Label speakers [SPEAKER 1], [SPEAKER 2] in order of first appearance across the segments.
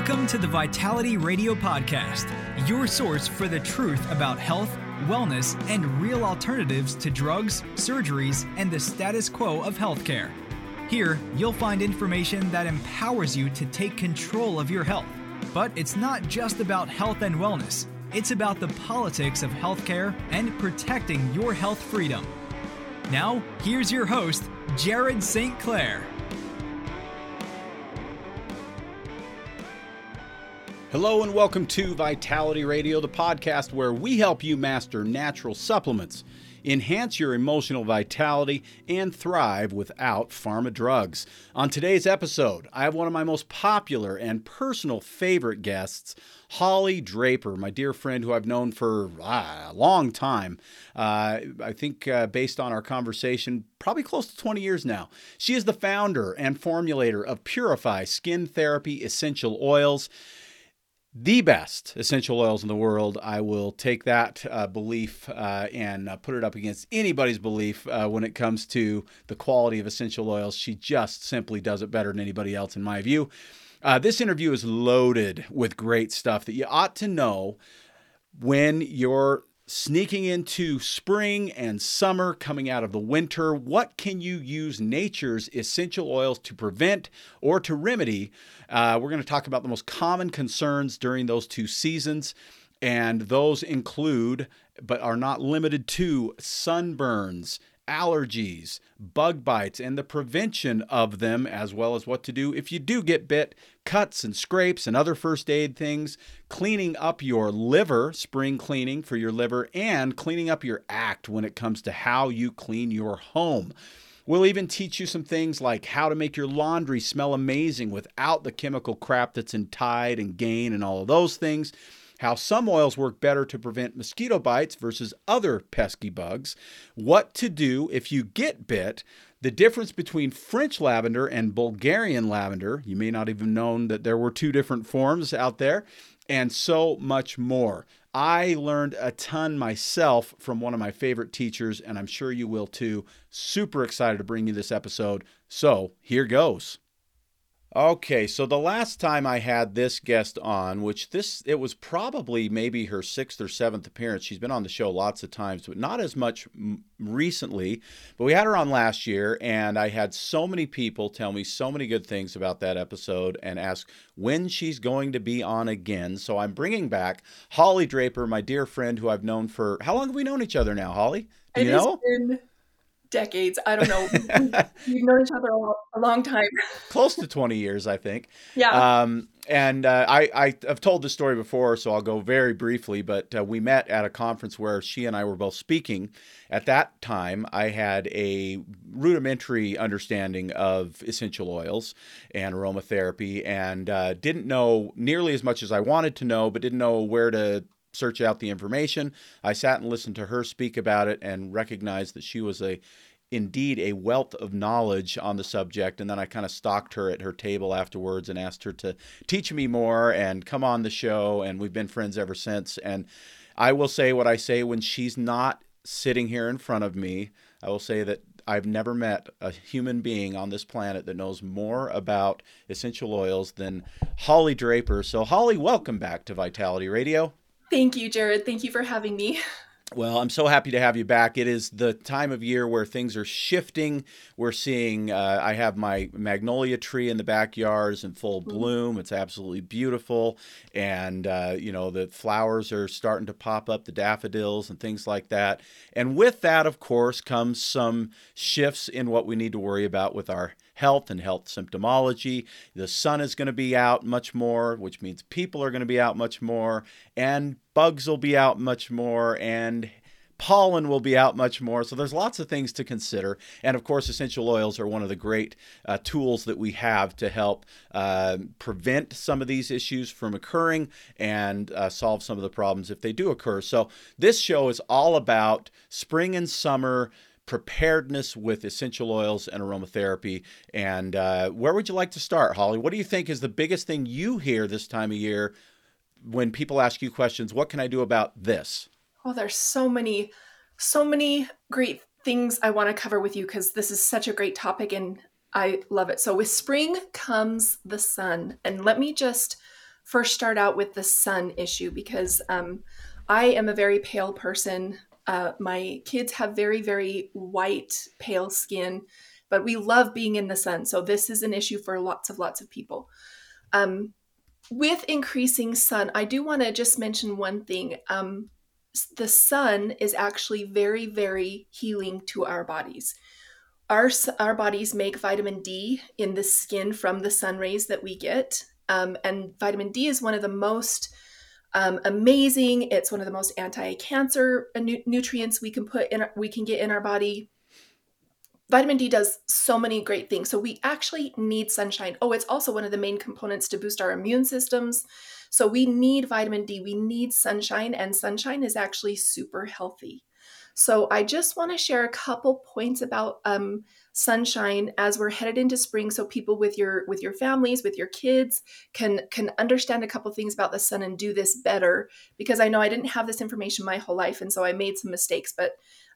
[SPEAKER 1] Welcome to the Vitality Radio Podcast, your source for the truth about health, wellness, and real alternatives to drugs, surgeries, and the status quo of healthcare. Here, you'll find information that empowers you to take control of your health. But it's not just about health and wellness. It's about the politics of healthcare and protecting your health freedom. Now, here's your host, Jared St. Clair.
[SPEAKER 2] Hello and welcome to Vitality Radio, the podcast where we help you master natural supplements, enhance your emotional vitality, and thrive without pharma drugs. On today's episode, I have one of my most popular and personal favorite guests, Holly Draper, my dear friend who I've known for a long time. I think based on our conversation, probably close to 20 years now. She is the founder and formulator of Purify Skin Therapy Essential Oils. The best essential oils in the world. I will take that belief and put it up against anybody's belief when it comes to the quality of essential oils. She just simply does it better than anybody else in my view. This interview is loaded with great stuff that you ought to know when you're sneaking into spring and summer, coming out of the winter. What can you use nature's essential oils to prevent or to remedy? We're going to talk about the most common concerns during those two seasons, and those include, but are not limited to, sunburns, allergies, bug bites, and the prevention of them, as well as what to do if you do get bit, cuts and scrapes and other first aid things, cleaning up your liver, spring cleaning for your liver, and cleaning up your act when it comes to how you clean your home. We'll even teach you some things like how to make your laundry smell amazing without the chemical crap that's in Tide and Gain and all of those things. How some oils work better to prevent mosquito bites versus other pesky bugs, what to do if you get bit, the difference between French lavender and Bulgarian lavender. You may not even known that there were two different forms out there, and so much more. I learned a ton myself from one of my favorite teachers, and I'm sure you will too. Super excited to bring you this episode. So here goes. Okay, so the last time I had this guest on, it was probably maybe her sixth or seventh appearance. She's been on the show lots of times, but not as much recently. But we had her on last year, and I had so many people tell me so many good things about that episode and ask when she's going to be on again. So I'm bringing back Holly Draper, my dear friend who I've known for, how long have we known each other now, Holly? Do you know?
[SPEAKER 3] Decades. I don't know. We've known each other a long time.
[SPEAKER 2] Close to 20 years, I think.
[SPEAKER 3] Yeah.
[SPEAKER 2] I've told this story before, so I'll go very briefly, but we met at a conference where she and I were both speaking. At that time, I had a rudimentary understanding of essential oils and aromatherapy and didn't know nearly as much as I wanted to know, but didn't know where to search out the information. I sat and listened to her speak about it and recognized that she was indeed a wealth of knowledge on the subject. And then I kind of stalked her at her table afterwards and asked her to teach me more and come on the show. And we've been friends ever since. And I will say what I say when she's not sitting here in front of me. I will say that I've never met a human being on this planet that knows more about essential oils than Holly Draper. So Holly, welcome back to Vitality Radio.
[SPEAKER 3] Thank you, Jared. Thank you for having me.
[SPEAKER 2] Well, I'm so happy to have you back. It is the time of year where things are shifting. We're seeing, I have my magnolia tree in the backyard is in full bloom. It's absolutely beautiful. And, the flowers are starting to pop up, the daffodils and things like that. And with that, of course, comes some shifts in what we need to worry about with our health and health symptomology. The sun is going to be out much more, which means people are going to be out much more, and bugs will be out much more, and pollen will be out much more. So there's lots of things to consider. And of course, essential oils are one of the great tools that we have to help prevent some of these issues from occurring and solve some of the problems if they do occur. So this show is all about spring and summer preparedness with essential oils and aromatherapy. And where would you like to start, Holly? What do you think is the biggest thing you hear this time of year when people ask you questions? What can I do about this?
[SPEAKER 3] Oh, there's so many great things I want to cover with you because this is such a great topic and I love it. So with spring comes the sun. And let me just first start out with the sun issue because I am a very pale person. My kids have very, very white, pale skin, but we love being in the sun. So this is an issue for lots of people. With increasing sun, I do want to just mention one thing. The sun is actually very, very healing to our bodies. Our bodies make vitamin D in the skin from the sun rays that we get. And vitamin D is one of the most amazing. It's one of the most anti-cancer nutrients we can get in our body. Vitamin D does so many great things. So we actually need sunshine. Oh, it's also one of the main components to boost our immune systems. So we need vitamin D. We need sunshine, and sunshine is actually super healthy. So I just want to share a couple points about sunshine as we're headed into spring, so people with your families, with your kids can understand a couple things about the sun and do this better, because I know I didn't have this information my whole life, and so I made some mistakes. But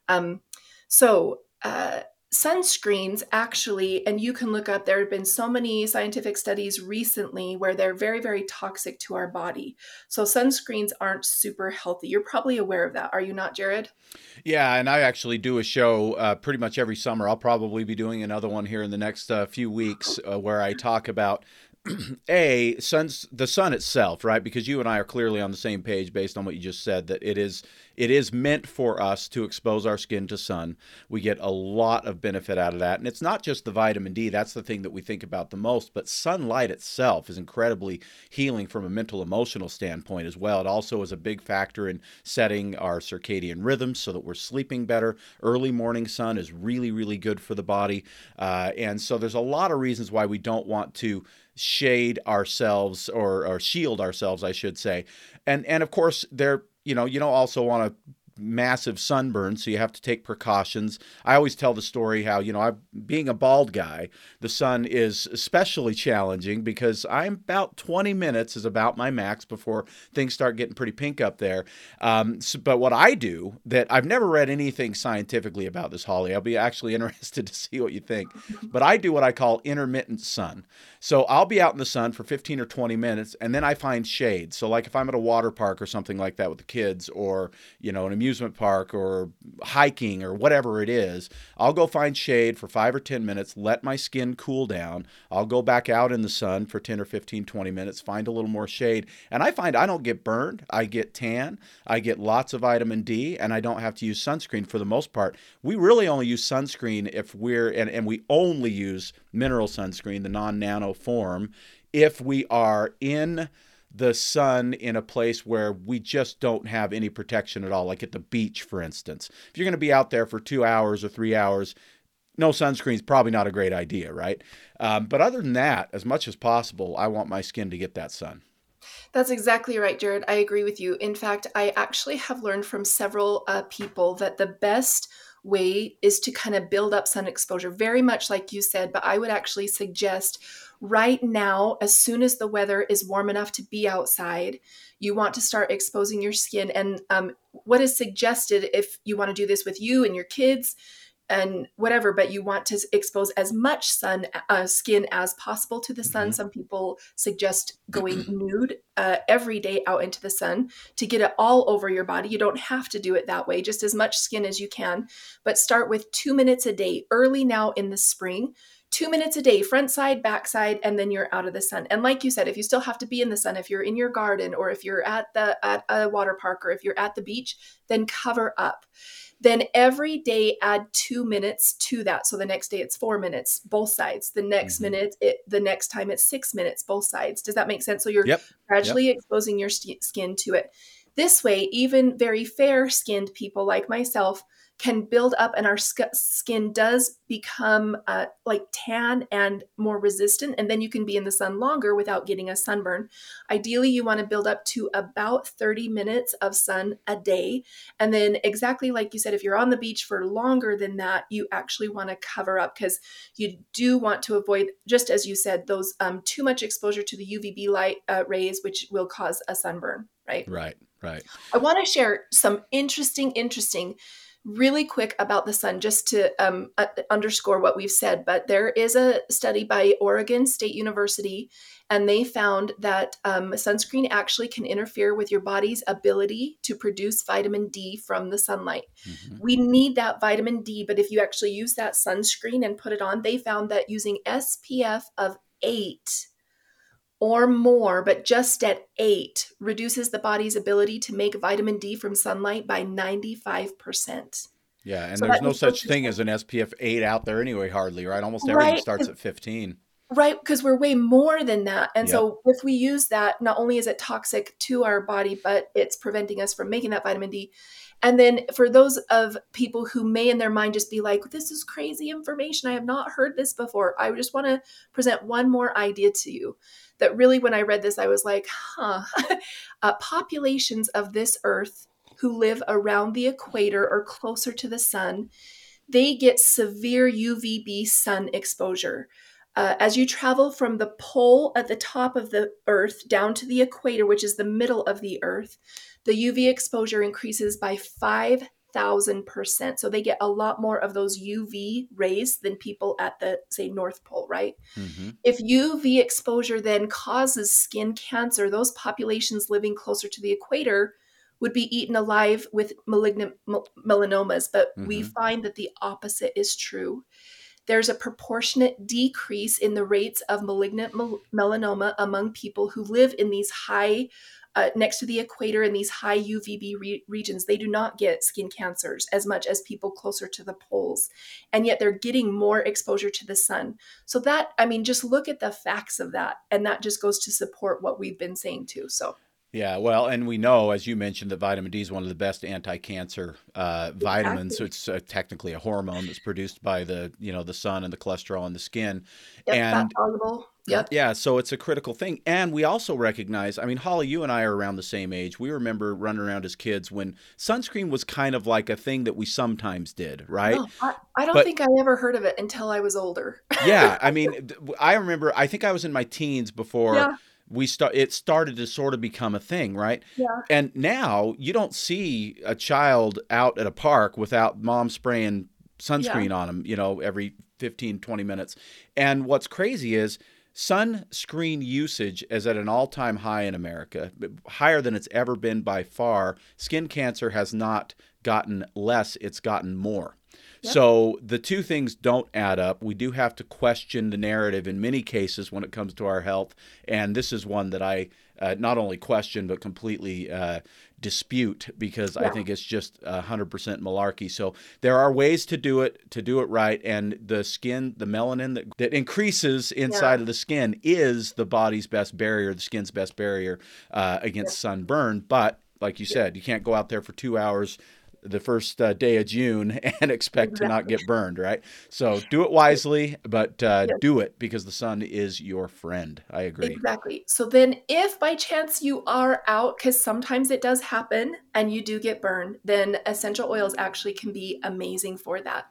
[SPEAKER 3] sunscreens actually, and you can look up, there have been so many scientific studies recently where they're very, very toxic to our body. So sunscreens aren't super healthy. You're probably aware of that. Are you not, Jared?
[SPEAKER 2] Yeah, and I actually do a show pretty much every summer. I'll probably be doing another one here in the next few weeks where I talk about the sun itself, right? Because you and I are clearly on the same page based on what you just said, that it is meant for us to expose our skin to sun. We get a lot of benefit out of that. And it's not just the vitamin D. That's the thing that we think about the most. But sunlight itself is incredibly healing from a mental, emotional standpoint as well. It also is a big factor in setting our circadian rhythms so that we're sleeping better. Early morning sun is really, really good for the body. And so there's a lot of reasons why we don't want to shade ourselves or shield ourselves, I should say. And of course, you don't also want a massive sunburn, so you have to take precautions. I always tell the story how, being a bald guy, the sun is especially challenging because I'm about 20 minutes is about my max before things start getting pretty pink up there. But what I do, that I've never read anything scientifically about this, Holly, I'll be actually interested to see what you think, but I do what I call intermittent sun. So I'll be out in the sun for 15 or 20 minutes, and then I find shade. So like if I'm at a water park or something like that with the kids, or, an amusement park or hiking or whatever it is, I'll go find shade for 5 or 10 minutes, let my skin cool down. I'll go back out in the sun for 10 or 15, 20 minutes, find a little more shade. And I find I don't get burned. I get tan. I get lots of vitamin D, and I don't have to use sunscreen for the most part. We really only use sunscreen if and we only use mineral sunscreen, the non-nano form, if we are in the sun in a place where we just don't have any protection at all, like at the beach, for instance. If you're going to be out there for 2 hours or 3 hours, no sunscreen is probably not a great idea, right? But other than that, as much as possible, I want my skin to get that sun.
[SPEAKER 3] That's exactly right, Jared. I agree with you. In fact, I actually have learned from several people that the best way is to kind of build up sun exposure, very much like you said, but I would actually suggest right now, as soon as the weather is warm enough to be outside, you want to start exposing your skin. And what is suggested, if you want to do this with you and your kids and whatever, but you want to expose as much skin as possible to the sun. Some people suggest going nude every day out into the sun to get it all over your body. You don't have to do it that way, just as much skin as you can, but start with 2 minutes a day early now in the spring. 2 minutes a day, front side, back side, and then you're out of the sun. And like you said, if you still have to be in the sun, if you're in your garden, or if you're at a water park, or if you're at the beach, then cover up. Then every day add 2 minutes to that. So the next day it's 4 minutes, both sides. The next the next time it's 6 minutes, both sides. Does that make sense? So you're gradually exposing your skin to it. This way, even very fair-skinned people like myself can build up, and our skin does become like tan and more resistant, and then you can be in the sun longer without getting a sunburn. Ideally, you want to build up to about 30 minutes of sun a day, and then exactly like you said, if you're on the beach for longer than that, you actually want to cover up, because you do want to avoid, just as you said, those too much exposure to the UVB light rays, which will cause a sunburn, right?
[SPEAKER 2] Right.
[SPEAKER 3] I want to share some interesting really quick about the sun, just to underscore what we've said, but there is a study by Oregon State University, and they found that sunscreen actually can interfere with your body's ability to produce vitamin D from the sunlight.
[SPEAKER 2] Mm-hmm.
[SPEAKER 3] We need that vitamin D, but if you actually use that sunscreen and put it on, they found that using SPF of 8 or more, but just at 8, reduces the body's ability to make vitamin D from sunlight by 95%.
[SPEAKER 2] Yeah, and
[SPEAKER 3] So
[SPEAKER 2] there's
[SPEAKER 3] that
[SPEAKER 2] no
[SPEAKER 3] means
[SPEAKER 2] such thing as an SPF 8 out there anyway, hardly, right? Almost everything
[SPEAKER 3] right,
[SPEAKER 2] starts at 15.
[SPEAKER 3] right, because we're way more than that. And
[SPEAKER 2] Yep.
[SPEAKER 3] so if we use that, not only is it toxic to our body, but it's preventing us from making that vitamin D. And then for those of people who may in their mind just be like, this is crazy information, I have not heard this before, I just want to present one more idea to you that really, when I read this, I was like, populations of this earth who live around the equator or closer to the sun, they get severe UVB sun exposure. As you travel from the pole at the top of the earth down to the equator, which is the middle of the earth, the UV exposure increases by 5,000%. So they get a lot more of those UV rays than people at the, say, North Pole, right?
[SPEAKER 2] Mm-hmm.
[SPEAKER 3] If UV exposure then causes skin cancer, those populations living closer to the equator would be eaten alive with malignant melanomas. But we find that the opposite is true. There's a proportionate decrease in the rates of malignant melanoma among people who live in these high, next to the equator, in these high UVB regions. They do not get skin cancers as much as people closer to the poles. And yet they're getting more exposure to the sun. So that, I mean, just look at the facts of that. And that just goes to support what we've been saying too. So.
[SPEAKER 2] Yeah, well, and we know, as you mentioned, that vitamin D is one of the best anti-cancer vitamins.
[SPEAKER 3] Exactly.
[SPEAKER 2] So it's technically a hormone that's produced by the sun and the cholesterol in the skin.
[SPEAKER 3] Yep,
[SPEAKER 2] And
[SPEAKER 3] soluble. Yep.
[SPEAKER 2] yeah, so it's a critical thing. And we also recognize, I mean, Holly, you and I are around the same age. We remember running around as kids when sunscreen was kind of like a thing that we sometimes did, right?
[SPEAKER 3] No, I don't think I ever heard of it until I was older.
[SPEAKER 2] Yeah, I mean, I remember, I think I was in my teens before.
[SPEAKER 3] Yeah.
[SPEAKER 2] It started to sort of become a thing, right?
[SPEAKER 3] Yeah.
[SPEAKER 2] And now you don't see a child out at a park without mom spraying sunscreen on them, every 15, 20 minutes. And what's crazy is sunscreen usage is at an all-time high in America, higher than it's ever been by far. Skin cancer has not gotten less, it's gotten more. Yep. So the two things don't add up. We do have to question the narrative in many cases when it comes to our health. And this is one that I not only question, but completely dispute, because I think it's just 100% malarkey. So there are ways to do it right. And the skin, the melanin that increases inside of the skin is the body's best barrier, the skin's best barrier against sunburn. But like you said, you can't go out there for 2 hours the first day of June and expect to not get burned, right? So do it wisely, but do it because the sun is your friend. I agree.
[SPEAKER 3] Exactly. So then if by chance you are out, because sometimes it does happen and you do get burned, then essential oils actually can be amazing for that.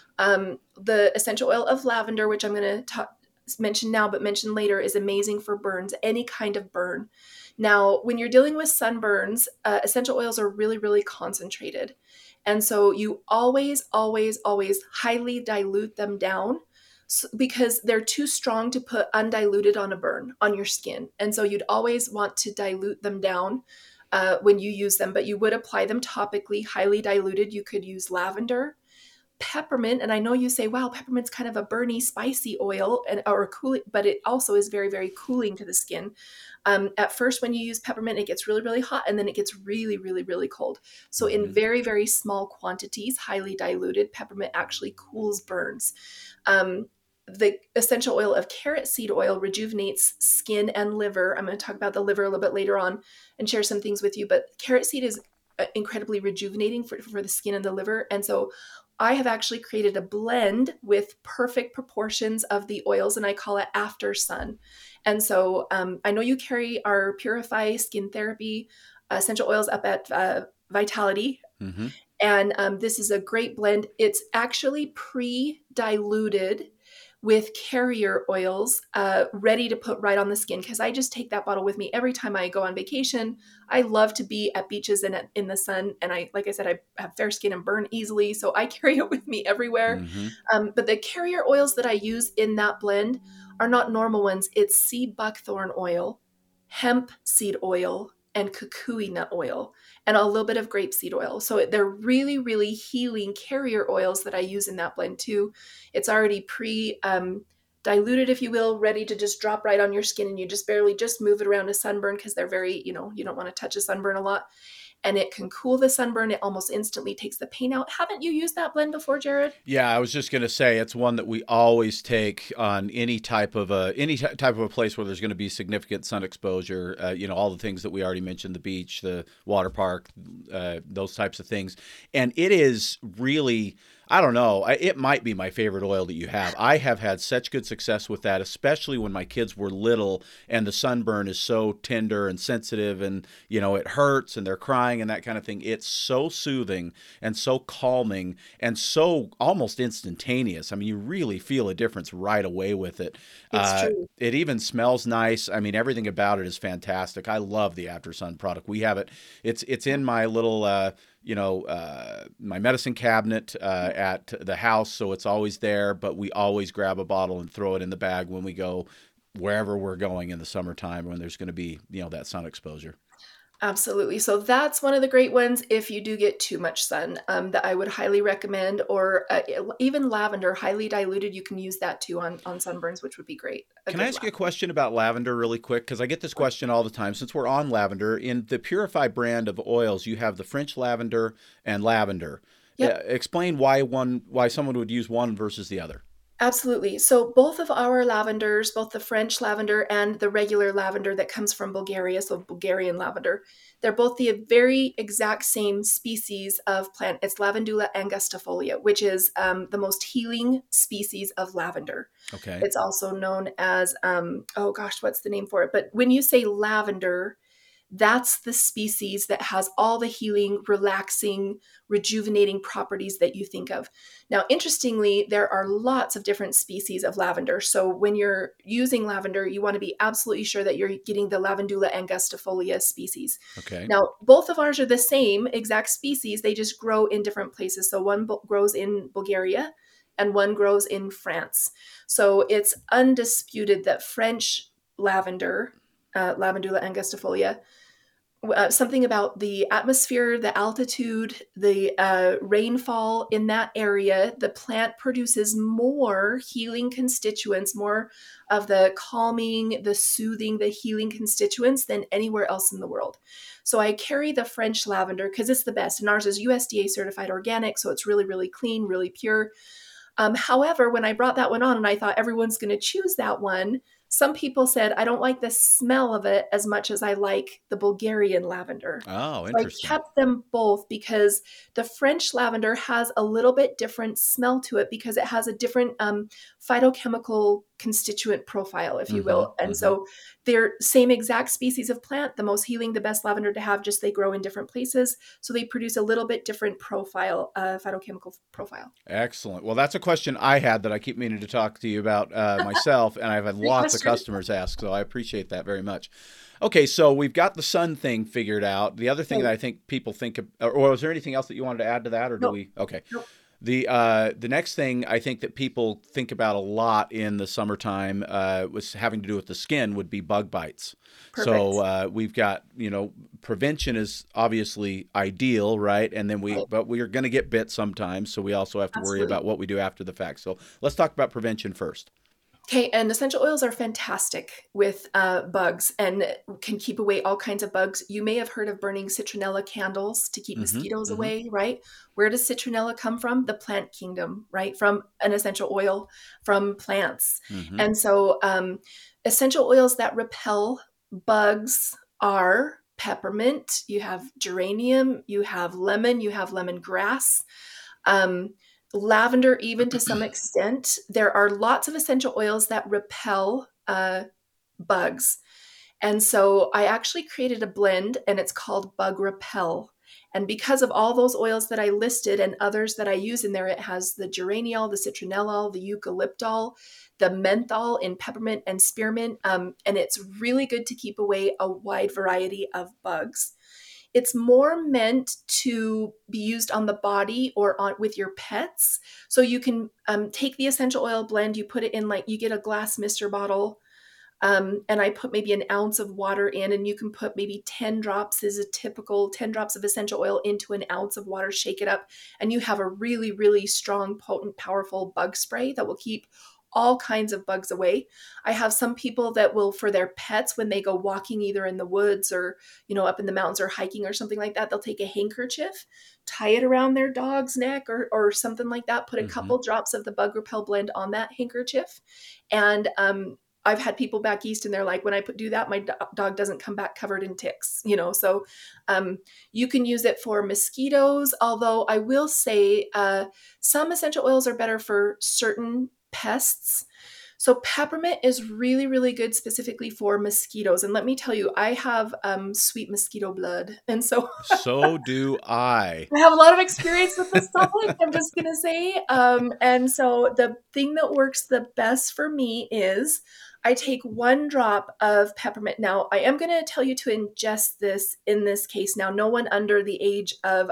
[SPEAKER 3] The essential oil of lavender, which I'm going to mention now, but mention later, is amazing for burns, any kind of burn. Now, when you're dealing with sunburns, essential oils are really, really concentrated. And so you always, always, always highly dilute them down because they're too strong to put undiluted on a burn on your skin. And so you'd always want to dilute them down when you use them, but you would apply them topically, highly diluted. You could use lavender, peppermint, and I know you say, wow, peppermint's kind of a burny, spicy oil or cooling, but it also is very, very cooling to the skin. At first, when you use peppermint, it gets really, really hot, and then it gets really, really, really cold. So in very, very small quantities, highly diluted, peppermint actually cools burns. The essential oil of carrot seed oil rejuvenates skin and liver. I'm going to talk about the liver a little bit later on and share some things with you, but carrot seed is incredibly rejuvenating for the skin and the liver. And so I have actually created a blend with perfect proportions of the oils, and I call it After Sun. And so I know you carry our Purify Skin Therapy essential oils up at Vitality.
[SPEAKER 2] Mm-hmm.
[SPEAKER 3] And this is a great blend. It's actually pre-diluted with carrier oils ready to put right on the skin, because I just take that bottle with me every time I go on vacation. I love to be at beaches and in the sun. And like I said, I have fair skin and burn easily. So I carry it with me everywhere. But the carrier oils that I use in that blend are not normal ones. It's sea buckthorn oil, hemp seed oil, and kukui nut oil, and a little bit of grapeseed oil. So they're really, really healing carrier oils that I use in that blend too. It's already diluted, if you will, ready to just drop right on your skin, and you just barely just move it around a sunburn, because they're very, you don't want to touch a sunburn a lot. And it can cool the sunburn. It almost instantly takes the pain out. Haven't you used that blend before, Jared?
[SPEAKER 2] Yeah, I was just going to say it's one that we always take on any type of a place where there's going to be significant sun exposure. All the things that we already mentioned: the beach, the water park, those types of things. And it is really, I don't know, it might be my favorite oil that you have. I have had such good success with that, especially when my kids were little and the sunburn is so tender and sensitive, and it hurts and they're crying and that kind of thing. It's so soothing and so calming and so almost instantaneous. I mean, you really feel a difference right away with it.
[SPEAKER 3] It's true.
[SPEAKER 2] It even smells nice. I mean, everything about it is fantastic. I love the After Sun product. We have it. It's in my little my medicine cabinet at the house, so it's always there, but we always grab a bottle and throw it in the bag when we go wherever we're going in the summertime when there's going to be, that sun exposure.
[SPEAKER 3] Absolutely. So that's one of the great ones if you do get too much sun, that I would highly recommend, or even lavender, highly diluted. You can use that too on sunburns, which would be great.
[SPEAKER 2] Can I ask you a question about lavender really quick? Because I get this question all the time. Since we're on lavender, in the Purify brand of oils, you have the French lavender and lavender.
[SPEAKER 3] Yep.
[SPEAKER 2] Explain why someone would use one versus the other.
[SPEAKER 3] Absolutely. So both of our lavenders, both the French lavender and the regular lavender that comes from Bulgaria, so Bulgarian lavender, they're both the very exact same species of plant. It's Lavandula angustifolia, which is the most healing species of lavender.
[SPEAKER 2] Okay.
[SPEAKER 3] It's also known as, what's the name for it? But when you say lavender, that's the species that has all the healing, relaxing, rejuvenating properties that you think of. Now, interestingly, there are lots of different species of lavender. So when you're using lavender, you want to be absolutely sure that you're getting the Lavandula angustifolia species.
[SPEAKER 2] Okay.
[SPEAKER 3] Now, both of ours are the same exact species. They just grow in different places. So one grows in Bulgaria and one grows in France. So it's undisputed that French lavender, Lavandula angustifolia, something about the atmosphere, the altitude, the rainfall in that area, the plant produces more healing constituents, more of the calming, the soothing, the healing constituents than anywhere else in the world. So I carry the French lavender because it's the best. And ours is USDA certified organic, so it's really, really clean, really pure. However, when I brought that one on and I thought everyone's going to choose that one, some people said, I don't like the smell of it as much as I like the Bulgarian lavender.
[SPEAKER 2] Oh, interesting.
[SPEAKER 3] So I kept them both because the French lavender has a little bit different smell to it because it has a different phytochemical constituent profile, if you will. And so they're same exact species of plant, the most healing, the best lavender to have, just they grow in different places. So they produce a little bit different profile, phytochemical profile.
[SPEAKER 2] Excellent. Well, that's a question I had that I keep meaning to talk to you about myself, and I've had lots of customers ask, so I appreciate that very much. Okay, so we've got the sun thing figured out. The other thing that I think people think of, or was there anything else that you wanted to add to that, or do we? Okay.
[SPEAKER 3] Nope.
[SPEAKER 2] The next thing I think that people think about a lot in the summertime was having to do with the skin would be bug bites.
[SPEAKER 3] Perfect.
[SPEAKER 2] So we've got, prevention is obviously ideal, right? And then but we are going to get bit sometimes. So we also have to worry about what we do after the fact. So let's talk about prevention first.
[SPEAKER 3] Okay, and essential oils are fantastic with bugs and can keep away all kinds of bugs. You may have heard of burning citronella candles to keep mosquitoes away, right? Where does citronella come from? The plant kingdom, right? From an essential oil from plants. And so essential oils that repel bugs are peppermint, you have geranium, you have lemongrass, lavender, even to some extent. There are lots of essential oils that repel bugs. And so I actually created a blend, and it's called Bug Repel. And because of all those oils that I listed and others that I use in there, it has the geraniol, the citronellol, the eucalyptol, the menthol in peppermint and spearmint. And it's really good to keep away a wide variety of bugs. It's more meant to be used on the body or on with your pets. So you can take the essential oil blend, you put it in, like, you get a glass mister bottle, and I put maybe an ounce of water in, and you can put maybe 10 drops is a typical 10 drops of essential oil into an ounce of water, shake it up, and you have a really, really strong, potent, powerful bug spray that will keep all kinds of bugs away. I have some people that will, for their pets, when they go walking either in the woods or, up in the mountains or hiking or something like that, they'll take a handkerchief, tie it around their dog's neck or something like that, put a couple drops of the Bug Repel blend on that handkerchief. And I've had people back east and they're like, when I do that, my dog doesn't come back covered in ticks, so you can use it for mosquitoes. Although I will say some essential oils are better for certain pests. So peppermint is really, really good specifically for mosquitoes. And let me tell you, I have sweet mosquito blood. And so
[SPEAKER 2] do I.
[SPEAKER 3] I have a lot of experience with this topic, I'm just going to say. And so the thing that works the best for me is I take 1 drop of peppermint. Now, I am going to tell you to ingest this in this case. Now, no one under the age of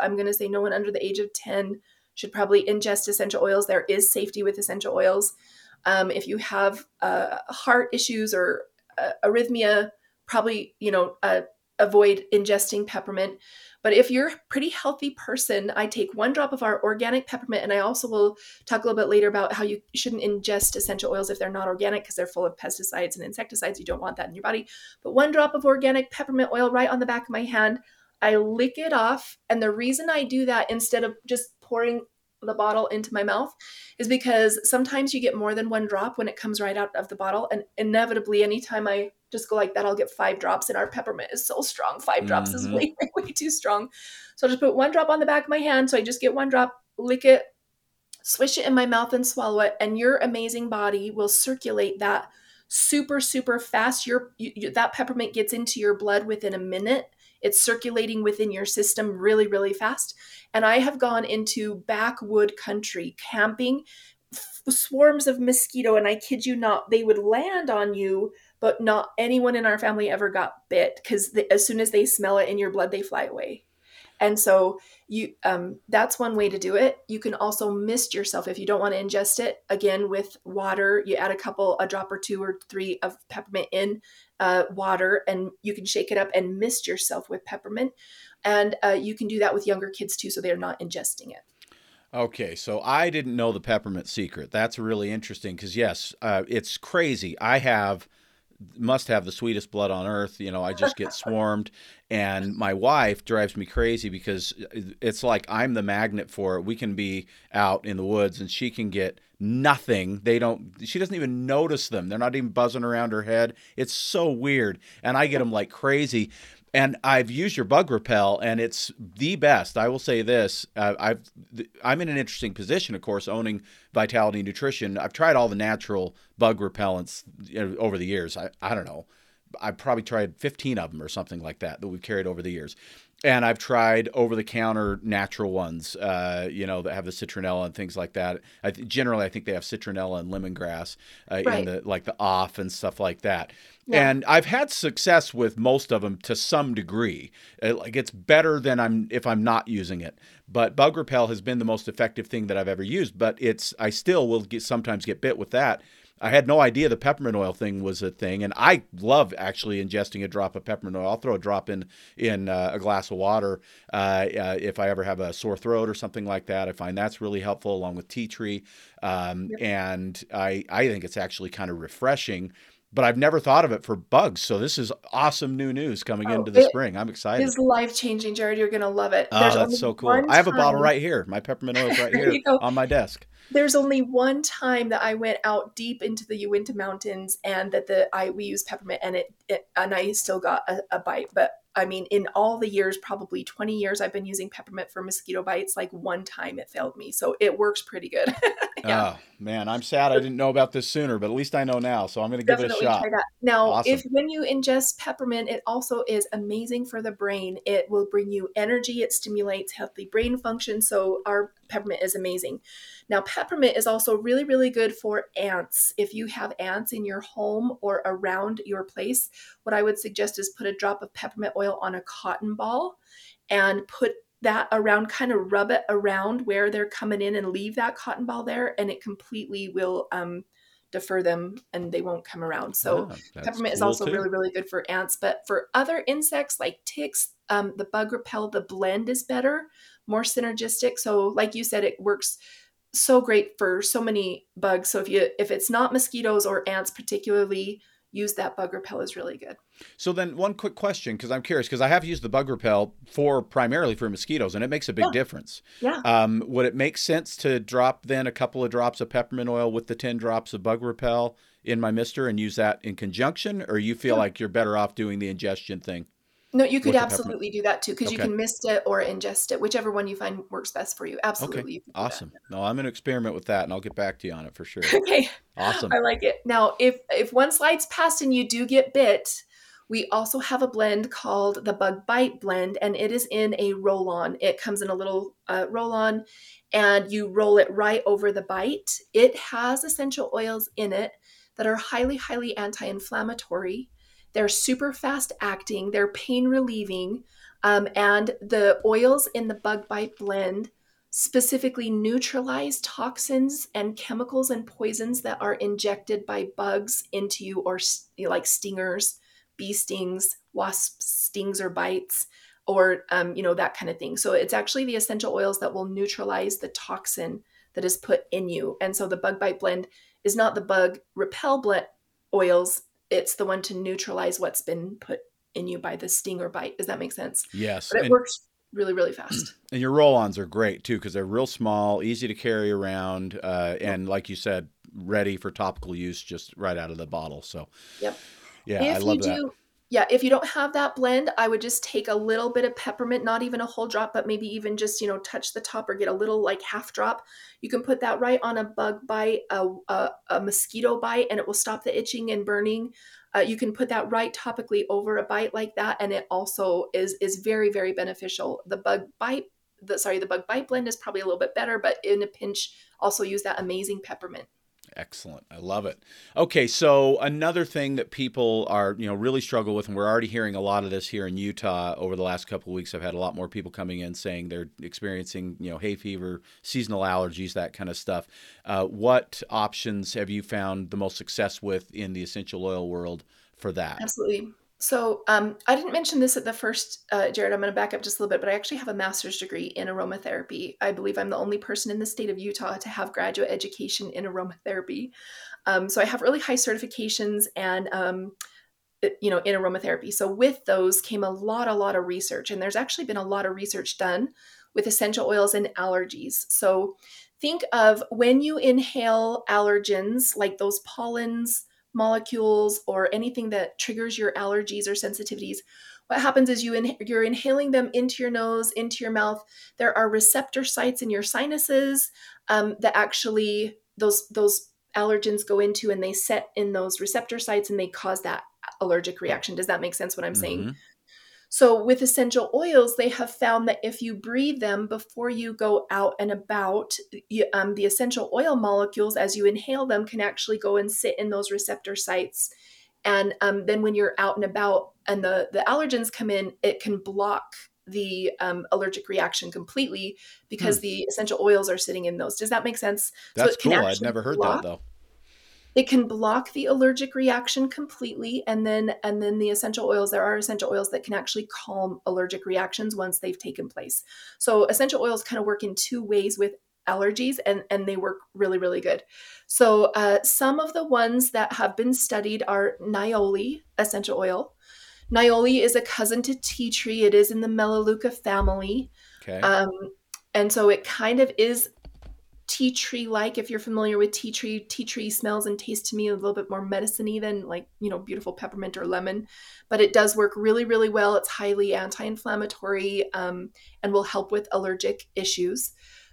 [SPEAKER 3] 10 should probably ingest essential oils. There is safety with essential oils. If you have heart issues or arrhythmia, probably, avoid ingesting peppermint. But if you're a pretty healthy person, I take 1 drop of our organic peppermint, and I also will talk a little bit later about how you shouldn't ingest essential oils if they're not organic because they're full of pesticides and insecticides. You don't want that in your body. But 1 drop of organic peppermint oil right on the back of my hand, I lick it off. And the reason I do that instead of just pouring the bottle into my mouth is because sometimes you get more than 1 drop when it comes right out of the bottle. And inevitably, anytime I just go like that, I'll get 5 drops, and our peppermint is so strong. 5 drops is way, way, way too strong. So I'll just put 1 drop on the back of my hand. So I just get 1 drop, lick it, swish it in my mouth and swallow it. And your amazing body will circulate that super, super fast. That peppermint gets into your blood within a minute. It's circulating within your system really, really fast. And I have gone into backwood country camping, swarms of mosquito, and I kid you not, they would land on you, but not anyone in our family ever got bit because as soon as they smell it in your blood, they fly away. And so that's one way to do it. You can also mist yourself if you don't want to ingest it. Again, with water, you add a drop or 2 or 3 of peppermint in water, and you can shake it up and mist yourself with peppermint. And you can do that with younger kids too, so they're not ingesting it.
[SPEAKER 2] Okay, so I didn't know the peppermint secret. That's really interesting because, yes, it's crazy. Must have the sweetest blood on earth. I just get swarmed, and my wife drives me crazy because it's like I'm the magnet for it. We can be out in the woods and she can get nothing. She doesn't even notice them. They're not even buzzing around her head. It's so weird. And I get them like crazy. And I've used your Bug Repel, and it's the best. I will say this. I'm in an interesting position, of course, owning Vitality Nutrition. I've tried all the natural bug repellents over the years. I don't know. I've probably tried 15 of them or something like that we've carried over the years. And I've tried over-the-counter natural ones, that have the citronella and things like that. Generally, I think they have citronella and lemongrass in the off and stuff like that. Yeah. And I've had success with most of them to some degree. It's better than if I'm not using it. But Bug Repel has been the most effective thing that I've ever used. But I still will sometimes get bit with that. I had no idea the peppermint oil thing was a thing, and I love actually ingesting a drop of peppermint oil. I'll throw a drop in a glass of water if I ever have a sore throat or something like that. I find that's really helpful, along with tea tree, and I think it's actually kind of refreshing. But I've never thought of it for bugs, so this is awesome new news coming into the spring. I'm excited.
[SPEAKER 3] It's life-changing, Jared. You're going to love it.
[SPEAKER 2] Oh, that's so cool. I have a bottle right here. My peppermint oil is right here on my desk.
[SPEAKER 3] There's only one time that I went out deep into the Uinta Mountains and that we used peppermint, and and I still got a bite. But I mean, in all the years, probably 20 years I've been using peppermint for mosquito bites, like one time it failed me. So it works pretty good. Yeah.
[SPEAKER 2] man, I'm sad I didn't know about this sooner, but at least I know now. So I'm going to give it a
[SPEAKER 3] Definitely
[SPEAKER 2] shot.
[SPEAKER 3] try that. Now,
[SPEAKER 2] Awesome.
[SPEAKER 3] when you ingest peppermint, it also is amazing for the brain. It will bring you energy. It stimulates healthy brain function. So our peppermint is amazing. Now, peppermint is also really, really good for ants. If you have ants in your home or around your place, what I would suggest is put a drop of peppermint oil on a cotton ball and put that around, kind of rub it around where they're coming in and leave that cotton ball there, and it completely will defer them and they won't come around. So peppermint is also really, really good for ants. But for other insects like ticks, the Bug Repel, the blend is better, more synergistic. So like you said, it works so great for so many bugs. So if it's not mosquitoes or ants particularly, use that Bug Repel is really good.
[SPEAKER 2] So then one quick question, because I'm curious, because I have used the Bug Repel primarily for mosquitoes, and it makes a big difference.
[SPEAKER 3] Yeah.
[SPEAKER 2] Would it make sense to drop then a couple of drops of peppermint oil with the 10 drops of Bug Repel in my mister and use that in conjunction, or you feel like you're better off doing the ingestion thing?
[SPEAKER 3] No, you could absolutely do that too, because you can mist it or ingest it, whichever one you find works best for you. Absolutely.
[SPEAKER 2] Okay. Awesome. No, I'm going to experiment with that, and I'll get back to you on it for sure.
[SPEAKER 3] Okay.
[SPEAKER 2] Awesome.
[SPEAKER 3] I like it. Now, if one slides past and you do get bit, we also have a blend called the Bug Bite blend, and it is in a roll-on. It comes in a little roll-on, and you roll it right over the bite. It has essential oils in it that are highly, highly anti-inflammatory. They're super fast acting. They're pain relieving. And the oils in the Bug Bite blend specifically neutralize toxins and chemicals and poisons that are injected by bugs into you, or like stingers, bee stings, wasp stings or bites, or that kind of thing. So it's actually the essential oils that will neutralize the toxin that is put in you. And so the Bug Bite blend is not the Bug Repel oils. It's the one to neutralize what's been put in you by the sting or bite. Does that make sense?
[SPEAKER 2] Yes.
[SPEAKER 3] But it works really, really fast.
[SPEAKER 2] And your roll-ons are great too, because they're real small, easy to carry around, and like you said, ready for topical use just right out of the bottle. So,
[SPEAKER 3] yep.
[SPEAKER 2] Yeah, I love that.
[SPEAKER 3] Yeah, if you don't have that blend, I would just take a little bit of peppermint, not even a whole drop, but maybe even just, touch the top or get a little like half drop. You can put that right on a bug bite, a mosquito bite, and it will stop the itching and burning. You can put that right topically over a bite like that, and it also is very, very beneficial. The Bug Bite blend is probably a little bit better, but in a pinch, also use that amazing peppermint.
[SPEAKER 2] Excellent. I love it. Okay, so another thing that people are, really struggle with, and we're already hearing a lot of this here in Utah over the last couple of weeks. I've had a lot more people coming in saying they're experiencing, hay fever, seasonal allergies, that kind of stuff. What options have you found the most success with in the essential oil world for that?
[SPEAKER 3] Absolutely. So I didn't mention this at the first, Jared, I'm going to back up just a little bit, but I actually have a master's degree in aromatherapy. I believe I'm the only person in the state of Utah to have graduate education in aromatherapy. So I have really high certifications and, in aromatherapy. So with those came a lot of research, and there's actually been a lot of research done with essential oils and allergies. So think of when you inhale allergens, like those pollens, molecules, or anything that triggers your allergies or sensitivities, what happens is you're inhaling them into your nose, into your mouth. There are receptor sites in your sinuses that actually those allergens go into, and they set in those receptor sites and they cause that allergic reaction. Does that make sense what I'm saying? So with essential oils, they have found that if you breathe them before you go out and about, the essential oil molecules, as you inhale them, can actually go and sit in those receptor sites. And then when you're out and about and the allergens come in, it can block the allergic reaction completely because the essential oils are sitting in those. Does that make sense?
[SPEAKER 2] That's cool. I'd never heard that though.
[SPEAKER 3] It can block the allergic reaction completely. And then the essential oils, there are essential oils that can actually calm allergic reactions once they've taken place. So essential oils kind of work in two ways with allergies, and they work really, really good. So some of the ones that have been studied are Niaouli essential oil. Niaouli is a cousin to tea tree. It is in the Melaleuca family.
[SPEAKER 2] Okay.
[SPEAKER 3] And so it kind of is tea tree like. If you're familiar with tea tree smells and tastes to me a little bit more medicine-y than beautiful peppermint or lemon, but it does work really, really well. It's highly anti-inflammatory and will help with allergic issues.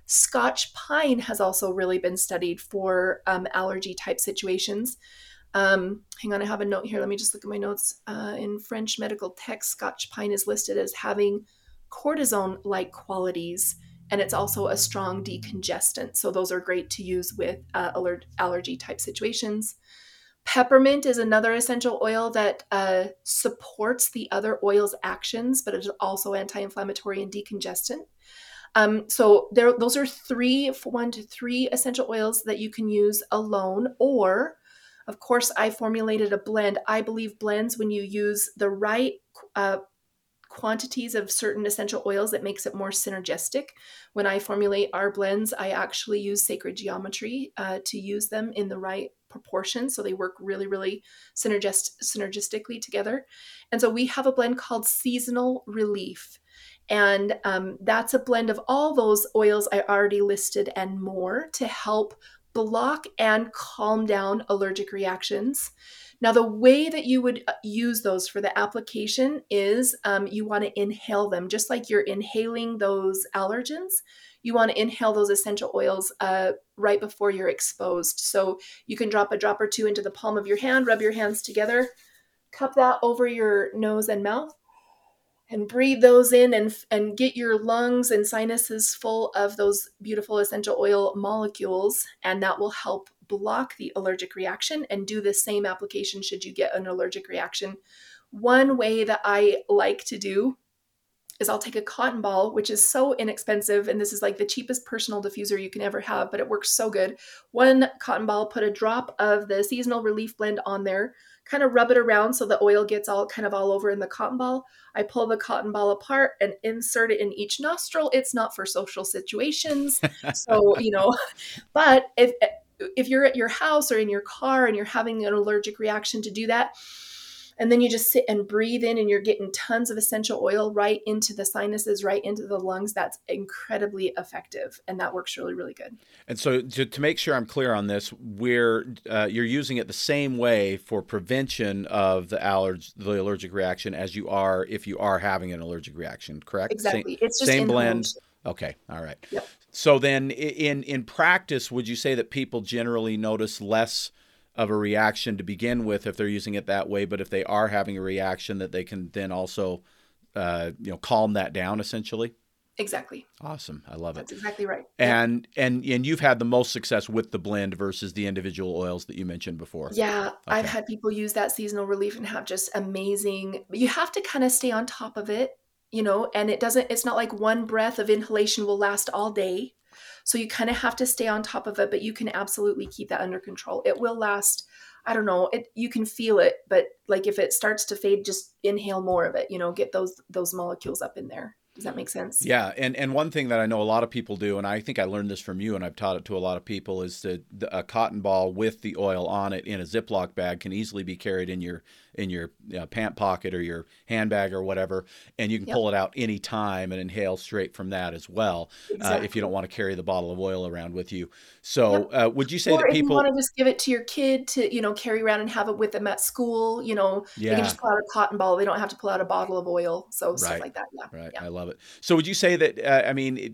[SPEAKER 3] Scotch pine has also really been studied for allergy type situations. Hang on, I have a note here. Let me just look at my notes. In French medical text, Scotch pine is listed as having cortisone-like qualities, and it's also a strong decongestant. So those are great to use with allergy type situations. Peppermint is another essential oil that supports the other oil's actions, but it is also anti-inflammatory and decongestant. So those are 1 to 3 essential oils that you can use alone, or of course, I formulated a blend. I believe blends, when you use the right quantities of certain essential oils, that makes it more synergistic. When I formulate our blends, I actually use sacred geometry to use them in the right proportion, so they work really, really synergistically together. And so we have a blend called Seasonal Relief. And that's a blend of all those oils I already listed and more to help block and calm down allergic reactions. Now, the way that you would use those for the application is you want to inhale them, just like you're inhaling those allergens. You want to inhale those essential oils right before you're exposed. So you can drop a drop or two into the palm of your hand, rub your hands together, cup that over your nose and mouth, and breathe those in and get your lungs and sinuses full of those beautiful essential oil molecules. And that will help block the allergic reaction and do the same application should you get an allergic reaction. One way that I like to do is I'll take a cotton ball, which is so inexpensive, and this is like the cheapest personal diffuser you can ever have, but it works so good. One cotton ball, put a drop of the Seasonal Relief blend on there, kind of rub it around so the oil gets all over in the cotton ball. I pull the cotton ball apart and insert it in each nostril. It's not for social situations. So, but if you're at your house or in your car and you're having an allergic reaction, to do that, and then you just sit and breathe in, and you're getting tons of essential oil right into the sinuses, right into the lungs. That's incredibly effective, and that works really, really good.
[SPEAKER 2] And so to make sure I'm clear on this, you're using it the same way for prevention of the allergic reaction as you are if you are having an allergic reaction, correct?
[SPEAKER 3] Exactly. It's just
[SPEAKER 2] same blend. Okay. All right.
[SPEAKER 3] Yep.
[SPEAKER 2] So then in practice, would you say that people generally notice less of a reaction to begin with if they're using it that way, but if they are having a reaction, that they can then also calm that down essentially?
[SPEAKER 3] Exactly.
[SPEAKER 2] Awesome. I love it.
[SPEAKER 3] That's exactly right.
[SPEAKER 2] And you've had the most success with the blend versus the individual oils that you mentioned before.
[SPEAKER 3] Yeah.
[SPEAKER 2] Okay.
[SPEAKER 3] I've had people use that Seasonal Relief and have just amazing, you have to kind of stay on top of it, and it's not like one breath of inhalation will last all day. So you kind of have to stay on top of it, but you can absolutely keep that under control. It will last, I don't know, you can feel it, but like if it starts to fade, just inhale more of it, get those molecules up in there. Does that make sense?
[SPEAKER 2] Yeah. And one thing that I know a lot of people do, and I think I learned this from you and I've taught it to a lot of people, is that a cotton ball with the oil on it in a Ziploc bag can easily be carried in your pant pocket or your handbag or whatever, and you can pull it out any time and inhale straight from that as well.
[SPEAKER 3] Exactly.
[SPEAKER 2] If you don't want to carry the bottle of oil around with you. So would you say
[SPEAKER 3] or
[SPEAKER 2] that
[SPEAKER 3] if
[SPEAKER 2] people
[SPEAKER 3] you want to just give it to your kid to carry around and have it with them at school, they can just pull out a cotton ball. They don't have to pull out a bottle of oil. So stuff like that. Yeah.
[SPEAKER 2] Right.
[SPEAKER 3] Yeah.
[SPEAKER 2] I love it. So would you say that,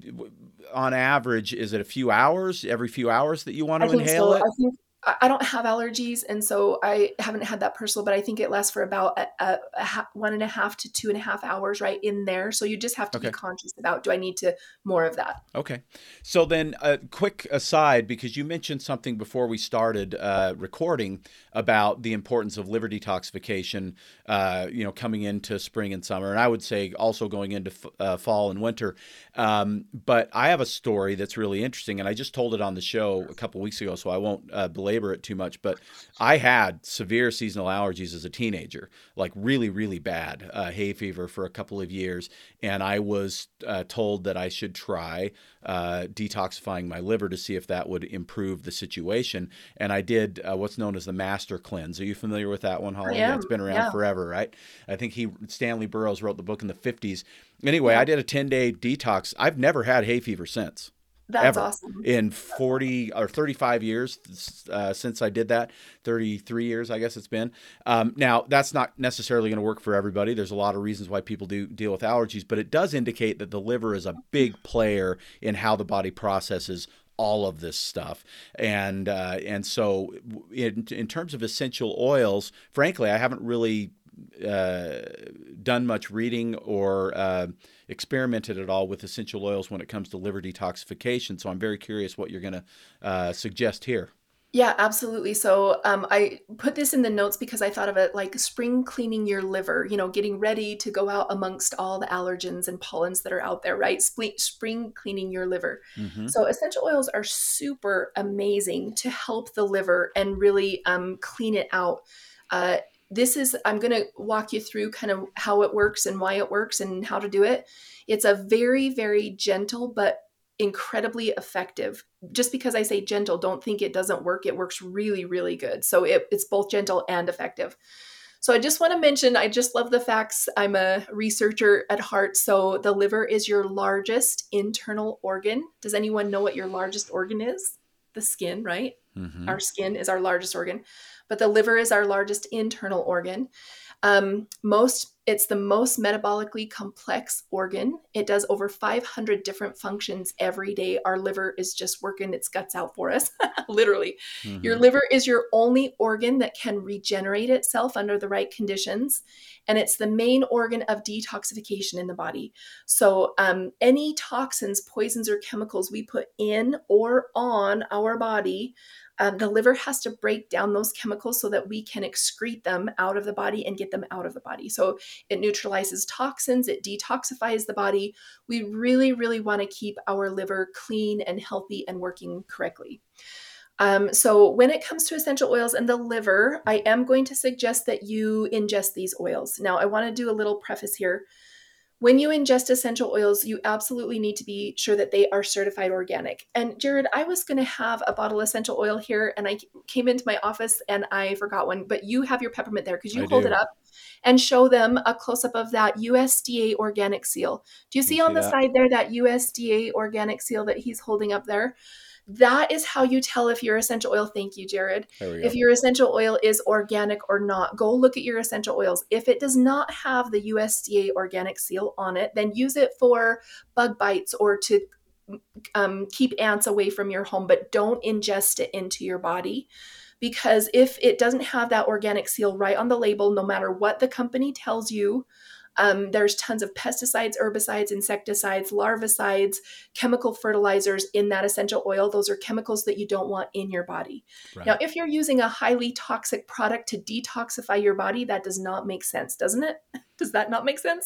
[SPEAKER 2] on average, is it every few hours that you want to inhale it?
[SPEAKER 3] I think I don't have allergies, and so I haven't had that personal, but I think it lasts for about 1.5 to 2.5 hours right in there. So you just have to be conscious about, do I need more of that? Okay.
[SPEAKER 2] So then a quick aside, because you mentioned something before we started recording about the importance of liver detoxification, coming into spring and summer, and I would say also going into fall and winter. But I have a story that's really interesting, and I just told it on the show a couple weeks ago, so I won't belabor it too much. But I had severe seasonal allergies as a teenager, like really, really bad hay fever for a couple of years, and I was told that I should try detoxifying my liver to see if that would improve the situation. And I did what's known as the Master Cleanse. Are you familiar with that one, Holly? Yeah, it's been around forever, right? I think Stanley Burroughs wrote the book in the 50s. Anyway, I did a 10-day detox. I've never had hay fever since.
[SPEAKER 3] That's awesome.
[SPEAKER 2] In 40 or 35 years since I did that, 33 years, I guess it's been. Now, that's not necessarily going to work for everybody. There's a lot of reasons why people do deal with allergies, but it does indicate that the liver is a big player in how the body processes all of this stuff. And so in terms of essential oils, frankly, I haven't really done much reading or experimented at all with essential oils when it comes to liver detoxification. So I'm very curious what you're going to suggest here.
[SPEAKER 3] Yeah, absolutely. So I put this in the notes because I thought of it like spring cleaning your liver, getting ready to go out amongst all the allergens and pollens that are out there, right? Spring cleaning your liver.
[SPEAKER 2] Mm-hmm.
[SPEAKER 3] So essential oils are super amazing to help the liver and really clean it out. I'm going to walk you through kind of how it works and why it works and how to do it. It's a very, very gentle, but incredibly effective. Just because I say gentle, don't think it doesn't work. It works really, really good. So it's both gentle and effective. So I just want to mention, I just love the facts. I'm a researcher at heart. So the liver is your largest internal organ. Does anyone know what your largest organ is? The skin, right?
[SPEAKER 2] Mm-hmm.
[SPEAKER 3] Our skin is our largest organ, but the liver is our largest internal organ. It's the most metabolically complex organ. It does over 500 different functions every day. Our liver is just working its guts out for us, literally. Mm-hmm. Your liver is your only organ that can regenerate itself under the right conditions. And it's the main organ of detoxification in the body. So any toxins, poisons, or chemicals we put in or on our body, the liver has to break down those chemicals so that we can excrete them out of the body and get them out of the body. So it neutralizes toxins, it detoxifies the body. We really, really want to keep our liver clean and healthy and working correctly. So when it comes to essential oils and the liver, I am going to suggest that you ingest these oils. Now, I want to do a little preface here. When you ingest essential oils, you absolutely need to be sure that they are certified organic. And Jared, I was going to have a bottle of essential oil here and I came into my office and I forgot one, but you have your peppermint there. Could you hold it up and show them a close-up of that USDA organic seal? Do you see on the side there that USDA organic seal that he's holding up there? That is how you tell if your essential oil, thank you, Jared, if your essential oil is organic or not. Go look at your essential oils. If it does not have the USDA organic seal on it, then use it for bug bites or to keep ants away from your home, but don't ingest it into your body. Because if it doesn't have that organic seal right on the label, no matter what the company tells you, there's tons of pesticides, herbicides, insecticides, larvicides, chemical fertilizers in that essential oil. Those are chemicals that you don't want in your body. Right. Now, if you're using a highly toxic product to detoxify your body, that does not make sense, doesn't it? Does that not make sense?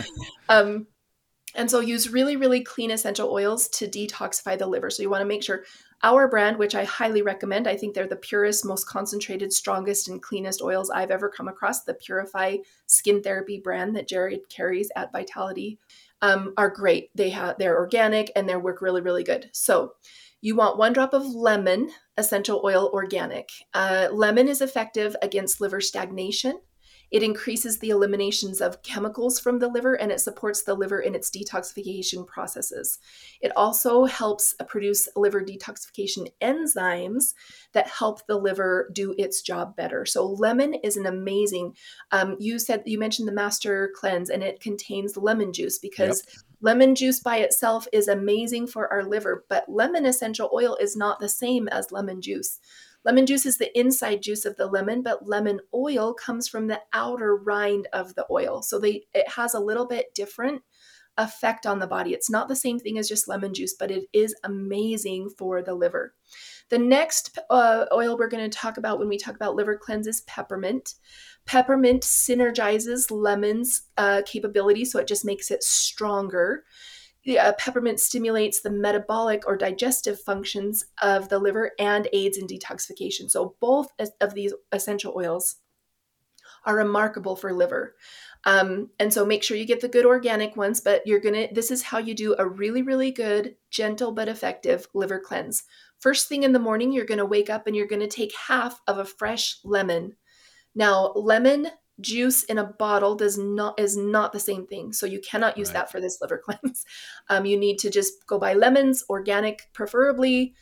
[SPEAKER 3] And so use really, really clean essential oils to detoxify the liver. So you want to make sure our brand, which I highly recommend, I think they're the purest, most concentrated, strongest, and cleanest oils I've ever come across. The Purify Skin Therapy brand that Jared carries at Vitality are great. They're organic and they work really, really good. So you want 1 drop of lemon essential oil organic. Lemon is effective against liver stagnation. It increases the eliminations of chemicals from the liver and it supports the liver in its detoxification processes. It also helps produce liver detoxification enzymes that help the liver do its job better. So lemon is an amazing, you mentioned the Master Cleanse and it contains lemon juice because lemon juice by itself is amazing for our liver, but lemon essential oil is not the same as lemon juice. Lemon juice is the inside juice of the lemon, but lemon oil comes from the outer rind of the oil. So it has a little bit different effect on the body. It's not the same thing as just lemon juice, but it is amazing for the liver. The next oil we're going to talk about when we talk about liver cleanse is peppermint. Peppermint synergizes lemon's capability, so it just makes it stronger. Peppermint stimulates the metabolic or digestive functions of the liver and aids in detoxification. So both of these essential oils are remarkable for liver. And so make sure you get the good organic ones, but this is how you do a really, really good, gentle, but effective liver cleanse. First thing in the morning, you're going to wake up and you're going to take half of a fresh lemon. Now, lemon juice in a bottle is not the same thing. So you cannot use that for this liver cleanse. You need to just go buy lemons, organic preferably.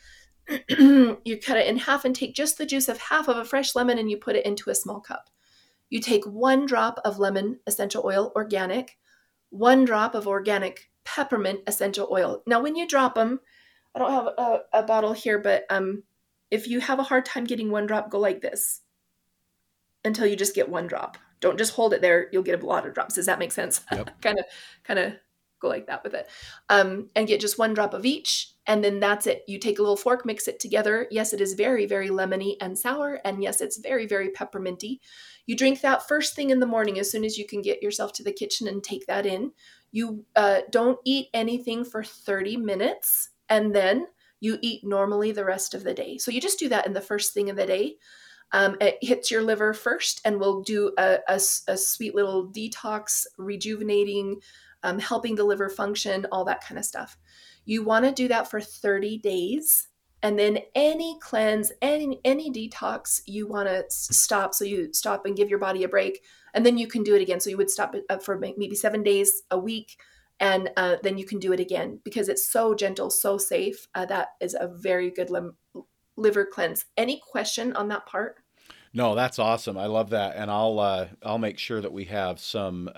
[SPEAKER 3] You cut it in half and take just the juice of half of a fresh lemon and you put it into a small cup. You take 1 drop of lemon essential oil, organic, 1 drop of organic peppermint essential oil. Now, when you drop them, I don't have a bottle here, but if you have a hard time getting 1 drop, go like this until you just get 1 drop. Don't just hold it there. You'll get a lot of drops. Does that make sense?
[SPEAKER 2] Yep.
[SPEAKER 3] kind of go like that with it. And get just 1 drop of each. And then that's it. You take a little fork, mix it together. Yes, it is very, very lemony and sour. And yes, it's very, very pepperminty. You drink that first thing in the morning as soon as you can get yourself to the kitchen and take that in. You don't eat anything for 30 minutes. And then you eat normally the rest of the day. So you just do that in the first thing of the day. It hits your liver first and we'll do a sweet little detox, rejuvenating, helping the liver function, all that kind of stuff. You want to do that for 30 days. And then any cleanse, any detox, you want to stop. So you stop and give your body a break. And then you can do it again. So you would stop it for maybe 7 days, a week. And then you can do it again because it's so gentle, so safe. That is a very good liver cleanse. Any question on that part?
[SPEAKER 2] No, that's awesome. I love that. And I'll make sure that we have some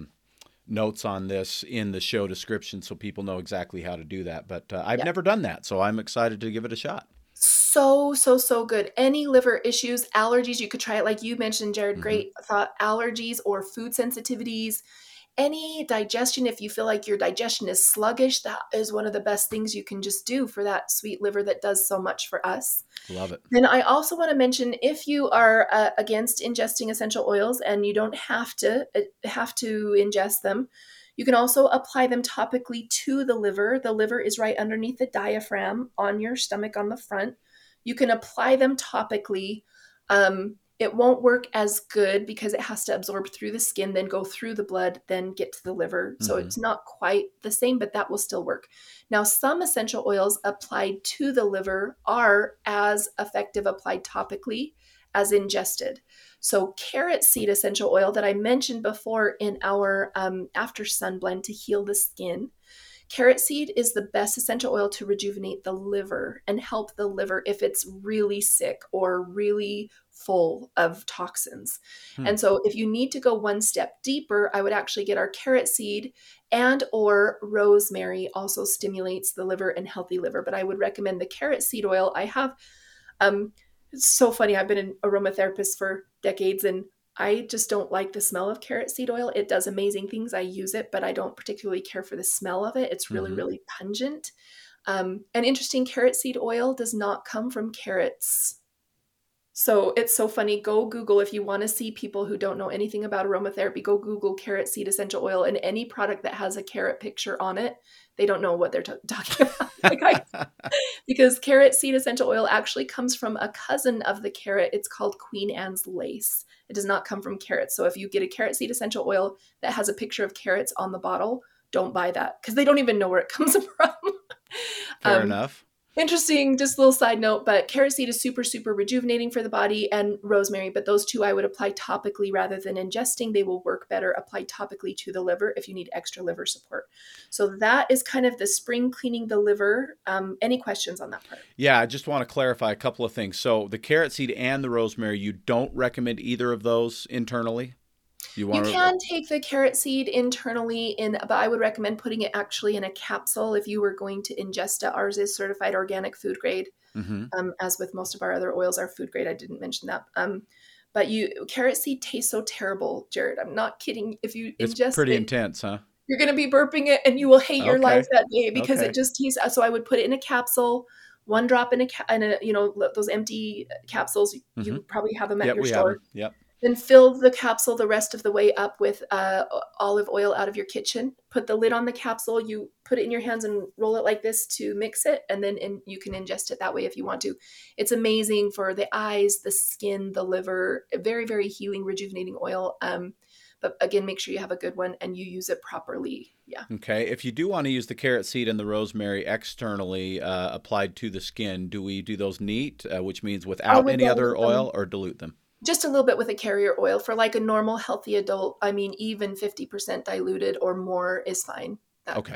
[SPEAKER 2] notes on this in the show description so people know exactly how to do that. But I've never done that, so I'm excited to give it a shot. So
[SPEAKER 3] good. Any liver issues, allergies, you could try it like you mentioned, Jared. Great thought. Allergies or food sensitivities. Any digestion, if you feel like your digestion is sluggish, that is one of the best things you can just do for that sweet liver that does so much for us.
[SPEAKER 2] Love it.
[SPEAKER 3] Then I also want to mention, if you are against ingesting essential oils and you don't have to ingest them, you can also apply them topically to the liver. The liver is right underneath the diaphragm on your stomach on the front. You can apply them topically. It won't work as good because it has to absorb through the skin, then go through the blood, then get to the liver. So it's not quite the same, but that will still work. Now, some essential oils applied to the liver are as effective applied topically as ingested. So carrot seed essential oil that I mentioned before in our After Sun blend to heal the skin. Carrot seed is the best essential oil to rejuvenate the liver and help the liver if it's really sick or really full of toxins. And so if you need to go one step deeper, I would actually get our carrot seed, and or rosemary also stimulates the liver and healthy liver. But I would recommend the carrot seed oil. I have, it's so funny. I've been an aromatherapist for decades and I just don't like the smell of carrot seed oil. It does amazing things. I use it, but I don't particularly care for the smell of it. It's really, really pungent. And interesting, carrot seed oil does not come from carrots. So it's so funny. Go Google, if you want to see people who don't know anything about aromatherapy, go Google carrot seed essential oil, and any product that has a carrot picture on it, they don't know what they're talking about. Because carrot seed essential oil actually comes from a cousin of the carrot. It's called Queen Anne's lace. It does not come from carrots. So if you get a carrot seed essential oil that has a picture of carrots on the bottle, don't buy that because they don't even know where it comes from.
[SPEAKER 2] Fair enough.
[SPEAKER 3] Interesting, just a little side note, but carrot seed is super, super rejuvenating for the body, and rosemary, but those two I would apply topically rather than ingesting. They will work better applied topically to the liver if you need extra liver support. So that is kind of the spring cleaning the liver. Any questions on that part?
[SPEAKER 2] Yeah, I just want to clarify a couple of things. So the carrot seed and the rosemary, you don't recommend either of those internally? You
[SPEAKER 3] can take the carrot seed internally but I would recommend putting it actually in a capsule if you were going to ingest it. Ours is certified organic food grade. As with most of our other oils are food grade. I didn't mention that. But carrot seed tastes so terrible, Jared. I'm not kidding. If you ingest it,
[SPEAKER 2] it's pretty intense, huh?
[SPEAKER 3] You're going to be burping it and you will hate your life that day because it just tastes. So I would put it in a capsule, 1 drop in a those empty capsules. You probably have them at your store.
[SPEAKER 2] Yep.
[SPEAKER 3] Then fill the capsule the rest of the way up with olive oil out of your kitchen. Put the lid on the capsule. You put it in your hands and roll it like this to mix it. And then you can ingest it that way if you want to. It's amazing for the eyes, the skin, the liver. Very, very healing, rejuvenating oil. But again, make sure you have a good one and you use it properly. Yeah.
[SPEAKER 2] Okay. If you do want to use the carrot seed and the rosemary externally applied to the skin, do we do those neat, which means without any other oil, or dilute them?
[SPEAKER 3] Just a little bit with a carrier oil for like a normal healthy adult. I mean, even 50% diluted or more is fine.
[SPEAKER 2] Okay.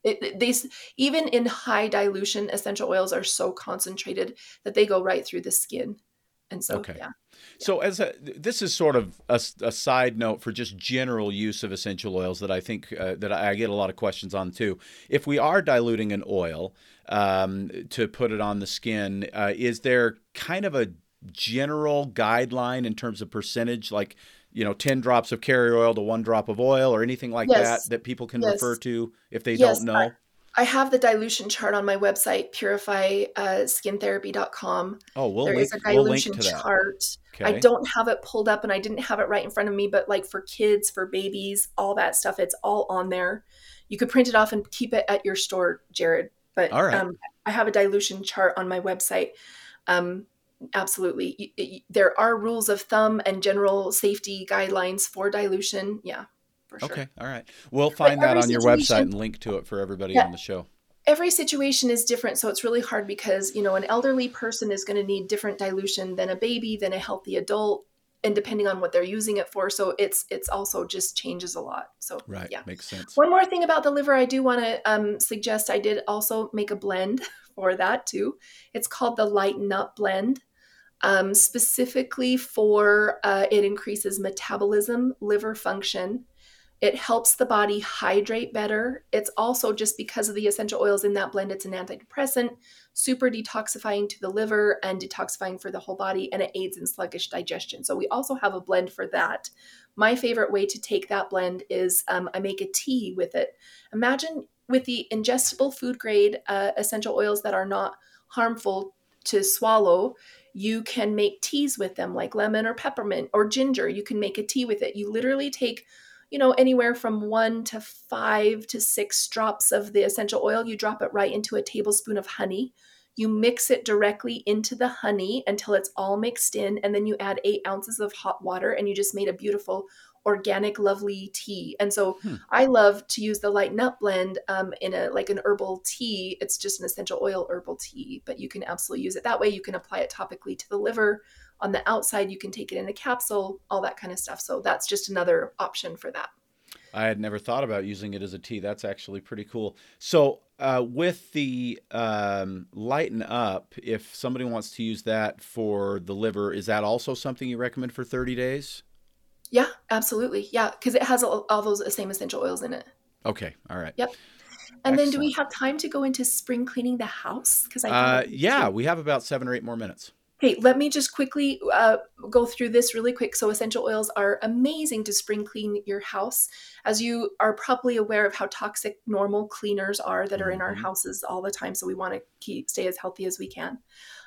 [SPEAKER 3] Even in high dilution, essential oils are so concentrated that they go right through the skin. And so,
[SPEAKER 2] Okay.
[SPEAKER 3] yeah.
[SPEAKER 2] So this is sort of a side note for just general use of essential oils that I think that I get a lot of questions on too. If we are diluting an oil to put it on the skin, is there kind of a general guideline in terms of percentage, like 10 drops of carrier oil to 1 drop of oil or anything like that people can refer to if they don't know?
[SPEAKER 3] I have the dilution chart on my website, purifyskin-therapy.com.
[SPEAKER 2] Oh,
[SPEAKER 3] There is a dilution chart.
[SPEAKER 2] Okay.
[SPEAKER 3] I don't have it pulled up and I didn't have it right in front of me, but like for kids, for babies, all that stuff, it's all on there. You could print it off and keep it at your store, Jared. But
[SPEAKER 2] all right.
[SPEAKER 3] I have a dilution chart on my website. Absolutely. There are rules of thumb and general safety guidelines for dilution. Yeah. For sure.
[SPEAKER 2] Okay. All right. We'll find that on your website and link to it for everybody on the show.
[SPEAKER 3] Every situation is different. So it's really hard because, an elderly person is going to need different dilution than a baby, than a healthy adult, and depending on what they're using it for. So it's also just changes a lot. So
[SPEAKER 2] right.
[SPEAKER 3] Yeah.
[SPEAKER 2] Makes sense.
[SPEAKER 3] One more thing about the liver, I do want to suggest I did also make a blend for that too. It's called the Lighten Up blend. Specifically for it increases metabolism, liver function. It helps the body hydrate better. It's also, just because of the essential oils in that blend, it's an antidepressant, super detoxifying to the liver and detoxifying for the whole body, and it aids in sluggish digestion. So we also have a blend for that. My favorite way to take that blend is I make a tea with it. Imagine with the ingestible food grade essential oils that are not harmful to swallow, you can make teas with them, like lemon or peppermint or ginger. You can make a tea with it. You literally take anywhere from 1 to 5 to 6 drops of the essential oil. You drop it right into a tablespoon of honey. You mix it directly into the honey until it's all mixed in. And then you add 8 ounces of hot water and you just made a beautiful, organic, lovely tea. And so I love to use the Lighten Up blend in an herbal tea. It's just an essential oil herbal tea, but you can absolutely use it that way. You can apply it topically to the liver. On the outside, you can take it in a capsule, all that kind of stuff. So that's just another option for that.
[SPEAKER 2] I had never thought about using it as a tea. That's actually pretty cool. So with the Lighten Up, if somebody wants to use that for the liver, is that also something you recommend for 30 days?
[SPEAKER 3] Yeah, absolutely. Yeah, because it has all those same essential oils in it.
[SPEAKER 2] Okay. All right.
[SPEAKER 3] Yep. And Excellent. Then do we have time to go into spring cleaning the house? Because
[SPEAKER 2] we have about 7 or 8 more minutes.
[SPEAKER 3] Hey, let me just quickly go through this really quick. So essential oils are amazing to spring clean your house. As you are probably aware of how toxic normal cleaners are that are in our houses all the time. So we want to stay as healthy as we can.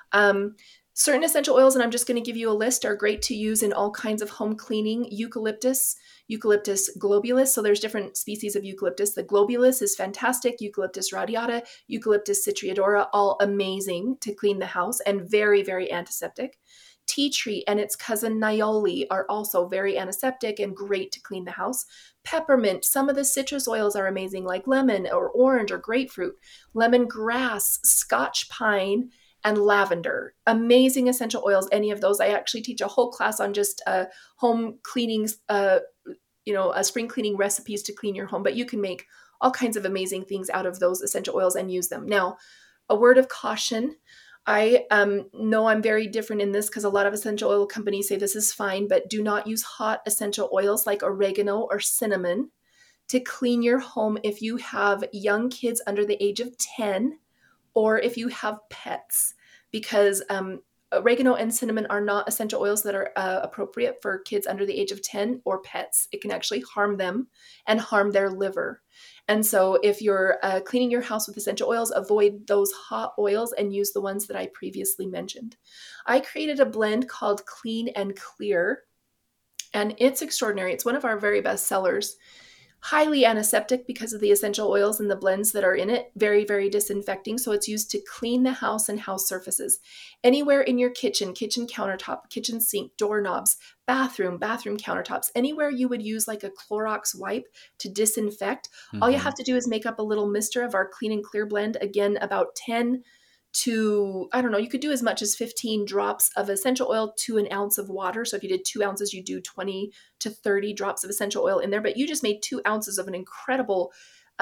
[SPEAKER 3] Certain essential oils, and I'm just going to give you a list, are great to use in all kinds of home cleaning. Eucalyptus globulus. So there's different species of eucalyptus. The globulus is fantastic. Eucalyptus radiata, Eucalyptus citriodora, all amazing to clean the house and very, very antiseptic. Tea tree and its cousin Nioli are also very antiseptic and great to clean the house. Peppermint, some of the citrus oils are amazing, like lemon or orange or grapefruit. Lemongrass, Scotch pine, and lavender. Amazing essential oils, any of those. I actually teach a whole class on just home cleaning, spring cleaning recipes to clean your home, but you can make all kinds of amazing things out of those essential oils and use them. Now, a word of caution. I know I'm very different in this because a lot of essential oil companies say this is fine, but do not use hot essential oils like oregano or cinnamon to clean your home if you have young kids under the age of 10 or if you have pets, because oregano and cinnamon are not essential oils that are appropriate for kids under the age of 10 or pets. It can actually harm them and harm their liver. And so if you're cleaning your house with essential oils, avoid those hot oils and use the ones that I previously mentioned. I created a blend called Clean and Clear, and it's extraordinary. It's one of our very best sellers. Highly antiseptic because of the essential oils and the blends that are in it. Very, very disinfecting. So it's used to clean the house and house surfaces. Anywhere in your kitchen countertop, kitchen sink, doorknobs, bathroom countertops, anywhere you would use like a Clorox wipe to disinfect, all you have to do is make up a little mister of our Clean and Clear blend. Again, about 10 I don't know, you could do as much as 15 drops of essential oil to an ounce of water. So if you did 2 ounces, you do 20 to 30 drops of essential oil in there, but you just made 2 ounces of an incredible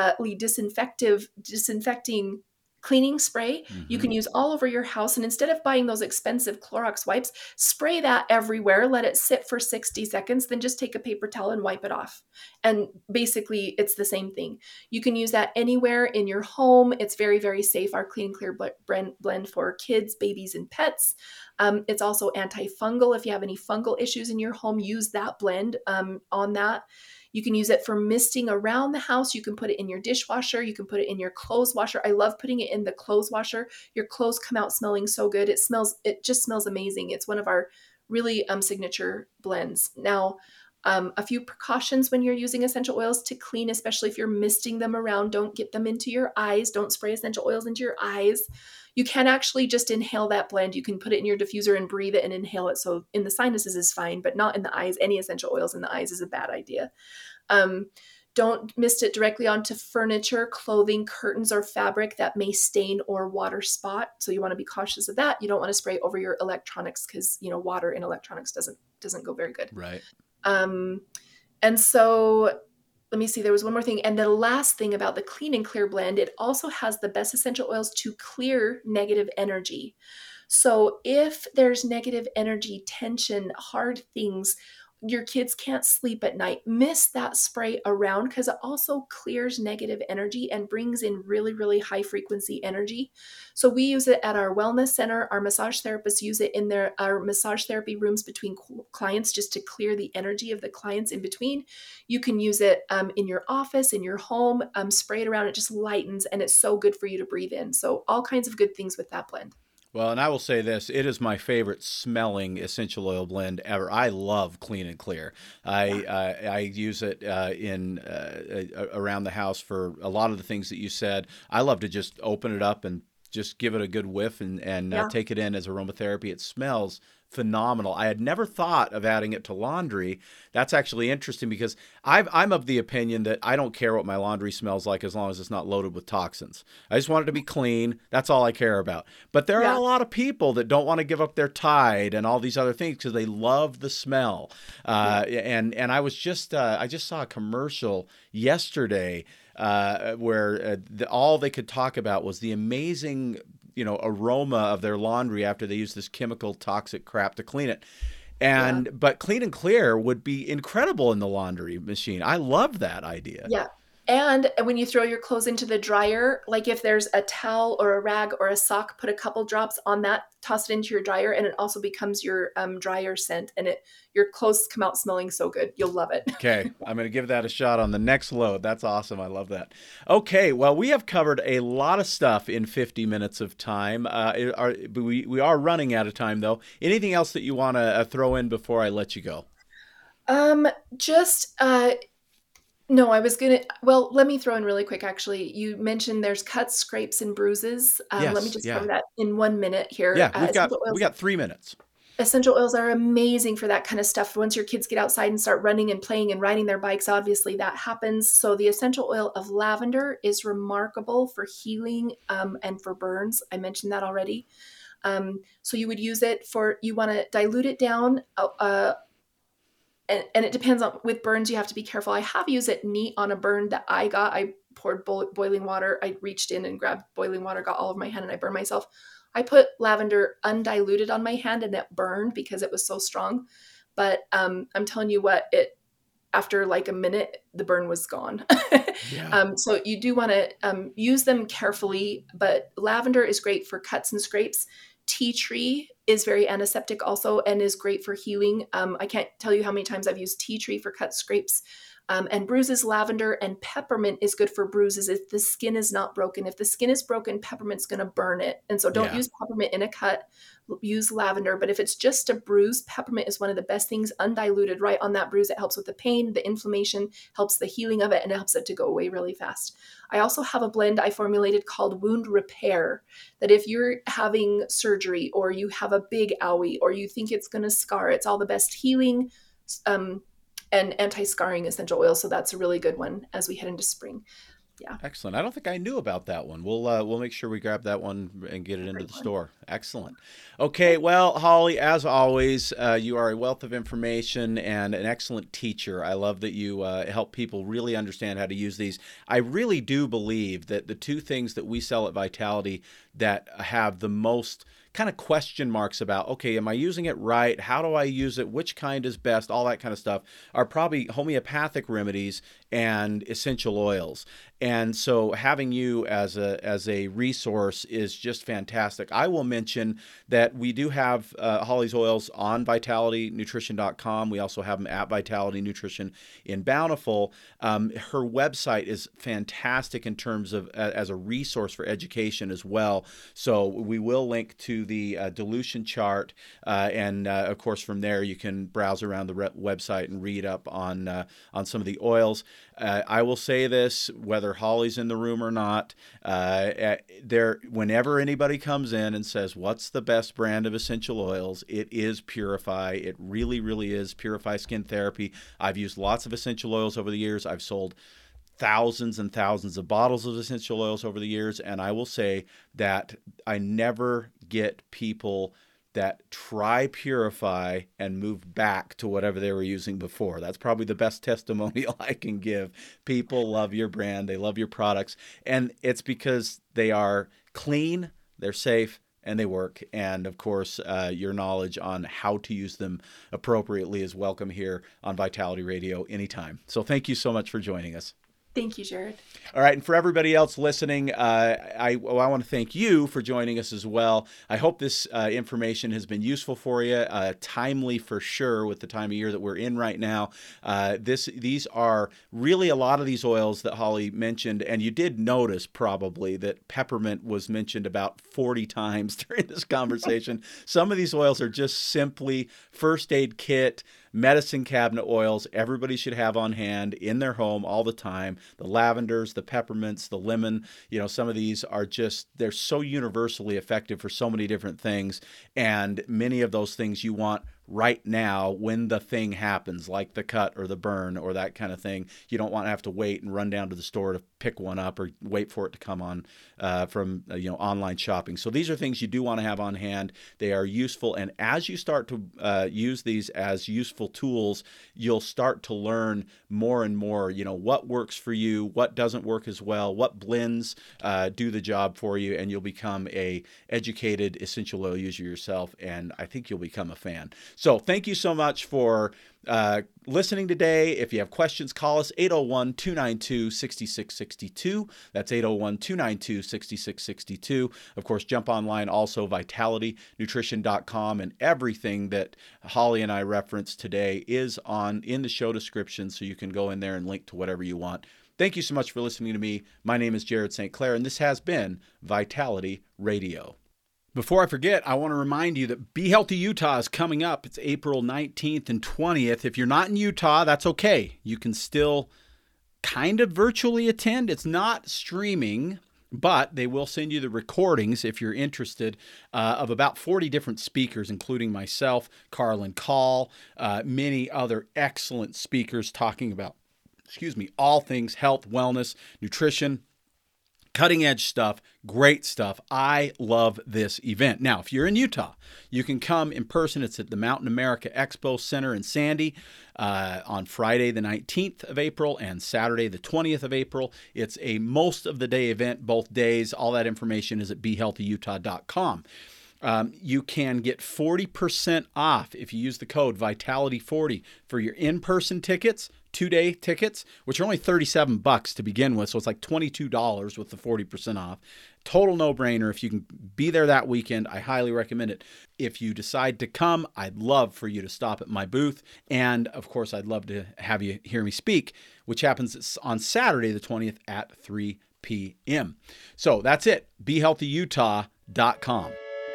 [SPEAKER 3] disinfecting cleaning spray. You can use all over your house. And instead of buying those expensive Clorox wipes, spray that everywhere, let it sit for 60 seconds, then just take a paper towel and wipe it off. And basically it's the same thing. You can use that anywhere in your home. It's very, very safe. Our Clean and Clear blend for kids, babies, and pets. It's also antifungal. If you have any fungal issues in your home, use that blend on that. You can use it for misting around the house. You can put it in your dishwasher. You can put it in your clothes washer. I love putting it in the clothes washer. Your clothes come out smelling so good. It just smells amazing. It's one of our really signature blends. Now, a few precautions when you're using essential oils to clean, especially if you're misting them around. Don't get them into your eyes. Don't spray essential oils into your eyes. You can actually just inhale that blend. You can put it in your diffuser and breathe it and inhale it. So in the sinuses is fine, but not in the eyes. Any essential oils in the eyes is a bad idea. Don't mist it directly onto furniture, clothing, curtains, or fabric that may stain or water spot. So you want to be cautious of that. You don't want to spray over your electronics because, water in electronics doesn't go very good.
[SPEAKER 2] Right.
[SPEAKER 3] And so let me see, there was one more thing. And the last thing about the Clean and Clear blend, it also has the best essential oils to clear negative energy. So if there's negative energy, tension, hard things, your kids can't sleep at night, mist that spray around because it also clears negative energy and brings in really, really high frequency energy. So we use it at our wellness center. Our massage therapists use it in our massage therapy rooms between clients just to clear the energy of the clients in between. You can use it in your office, in your home, spray it around. It just lightens and it's so good for you to breathe in. So all kinds of good things with that blend.
[SPEAKER 2] Well, and I will say this, it is my favorite smelling essential oil blend ever. I love Clean and Clear. I use it around the house for a lot of the things that you said. I love to just open it up and just give it a good whiff and take it in as aromatherapy. It smells phenomenal. I had never thought of adding it to laundry. That's actually interesting because I'm of the opinion that I don't care what my laundry smells like as long as it's not loaded with toxins. I just want it to be clean. That's all I care about. But there are a lot of people that don't want to give up their Tide and all these other things because they love the smell. And I was just I just saw a commercial yesterday where all they could talk about was the amazing aroma of their laundry after they use this chemical toxic crap to clean it. But Clean and Clear would be incredible in the laundry machine. I love that idea.
[SPEAKER 3] Yeah. And when you throw your clothes into the dryer, like if there's a towel or a rag or a sock, put a couple drops on that, toss it into your dryer, and it also becomes your dryer scent. And your clothes come out smelling so good. You'll love it.
[SPEAKER 2] Okay. I'm going to give that a shot on the next load. That's awesome. I love that. Okay. Well, we have covered a lot of stuff in 50 minutes of time. We are running out of time, though. Anything else that you want to throw in before I let you go?
[SPEAKER 3] No, let me throw in really quick, actually. You mentioned there's cuts, scrapes, and bruises.
[SPEAKER 2] Yes,
[SPEAKER 3] let me just cover that in 1 minute here.
[SPEAKER 2] Yeah, we got 3 minutes.
[SPEAKER 3] Essential oils are amazing for that kind of stuff. Once your kids get outside and start running and playing and riding their bikes, obviously that happens. So the essential oil of lavender is remarkable for healing and for burns. I mentioned that already. So you would use it you want to dilute it down. And it depends on, with burns, you have to be careful. I have used it neat on a burn that I got. I poured boiling water. I reached in and grabbed boiling water, got all over my hand, and I burned myself. I put lavender undiluted on my hand and it burned because it was so strong. But I'm telling you what, after like a minute, the burn was gone. Yeah. So you do want to use them carefully, but lavender is great for cuts and scrapes. Tea tree is very antiseptic also and is great for healing. I can't tell you how many times I've used tea tree for cuts, scrapes, and bruises. Lavender and peppermint is good for bruises if the skin is not broken. If the skin is broken, peppermint's going to burn it. And so don't use peppermint in a cut, use lavender. But if it's just a bruise, peppermint is one of the best things, undiluted, right on that bruise. It helps with the pain, the inflammation, helps the healing of it, and it helps it to go away really fast. I also have a blend I formulated called Wound Repair, that if you're having surgery or you have a big owie or you think it's going to scar, it's all the best healing and anti-scarring essential oils. So that's a really good one as we head into spring. Yeah.
[SPEAKER 2] Excellent. I don't think I knew about that one. We'll make sure we grab that one and get it into the store. Excellent. Okay. Well, Holly, as always, you are a wealth of information and an excellent teacher. I love that you help people really understand how to use these. I really do believe that the two things that we sell at Vitality that have the most kind of question marks about, okay, am I using it right? How do I use it? Which kind is best? All that kind of stuff are probably homeopathic remedies and essential oils. And so having you as a resource is just fantastic. I will mention that we do have Holly's oils on vitalitynutrition.com. We also have them at Vitality Nutrition in Bountiful. Her website is fantastic in terms of as a resource for education as well. So we will link to the dilution chart, and of course from there you can browse around the website and read up on some of the oils. I will say this, whether Holly's in the room or not, whenever anybody comes in and says, what's the best brand of essential oils, it is Purify. It really, really is Purify Skin Therapy. I've used lots of essential oils over the years. I've sold thousands and thousands of bottles of essential oils over the years, and I will say that I never get people that try Purify and move back to whatever they were using before. That's probably the best testimonial I can give. People love your brand. They love your products. And it's because they are clean, they're safe, and they work. And of course, your knowledge on how to use them appropriately is welcome here on Vitality Radio anytime. So thank you so much for joining us.
[SPEAKER 3] Thank you, Jared.
[SPEAKER 2] All right. And for everybody else listening, I want to thank you for joining us as well. I hope this information has been useful for you, timely for sure with the time of year that we're in right now. These are really a lot of these oils that Holly mentioned. And you did notice probably that peppermint was mentioned about 40 times during this conversation. Some of these oils are just simply first aid kit, medicine cabinet oils everybody should have on hand in their home all the time. The lavenders, the peppermints, the lemon, some of these are they're so universally effective for so many different things. And many of those things you want right now when the thing happens, like the cut or the burn or that kind of thing. You don't want to have to wait and run down to the store to pick one up or wait for it to come on from online shopping. So these are things you do want to have on hand. They are useful, and as you start to use these as useful tools, you'll start to learn more and more, what works for you, what doesn't work as well, what blends do the job for you, and you'll become a educated essential oil user yourself, and I think you'll become a fan. So thank you so much for listening today. If you have questions, call us 801-292-6662. That's 801-292-6662. Of course, jump online also, vitalitynutrition.com, and everything that Holly and I referenced today is in the show description, so you can go in there and link to whatever you want. Thank you so much for listening to me. My name is Jared St. Clair, and this has been Vitality Radio. Before I forget, I want to remind you that Be Healthy Utah is coming up. It's April 19th and 20th. If you're not in Utah, that's okay. You can still kind of virtually attend. It's not streaming, but they will send you the recordings if you're interested of about 40 different speakers, including myself, Carlin Call, many other excellent speakers talking about, all things health, wellness, nutrition, cutting edge stuff, great stuff. I love this event. Now, if you're in Utah, you can come in person. It's at the Mountain America Expo Center in Sandy on Friday, the 19th of April and Saturday, the 20th of April. It's a most of the day event, both days. All that information is at BeHealthyUtah.com. You can get 40% off if you use the code Vitality40 for your in-person tickets, 2-day tickets, which are only $37 to begin with. So it's like $22 with the 40% off. Total no-brainer. If you can be there that weekend, I highly recommend it. If you decide to come, I'd love for you to stop at my booth. And of course, I'd love to have you hear me speak, which happens on Saturday, the 20th at 3 p.m. So that's it. BeHealthyUtah.com.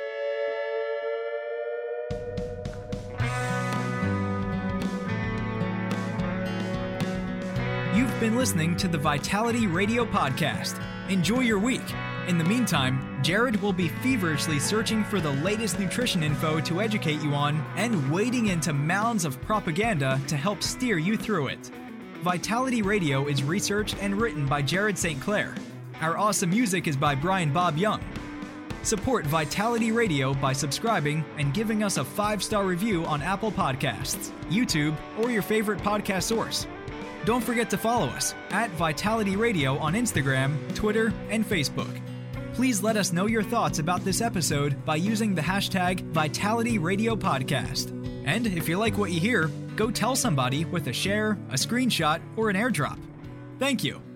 [SPEAKER 1] You've been listening to the Vitality Radio Podcast. Enjoy your week. In the meantime, Jared will be feverishly searching for the latest nutrition info to educate you on and wading into mounds of propaganda to help steer you through it. Vitality Radio is researched and written by Jared St. Clair. Our awesome music is by Brian Bob Young. Support Vitality Radio by subscribing and giving us a 5-star review on Apple Podcasts, YouTube, or your favorite podcast source. Don't forget to follow us at Vitality Radio on Instagram, Twitter, and Facebook. Please let us know your thoughts about this episode by using the hashtag Vitality Radio Podcast. And if you like what you hear, go tell somebody with a share, a screenshot, or an airdrop. Thank you.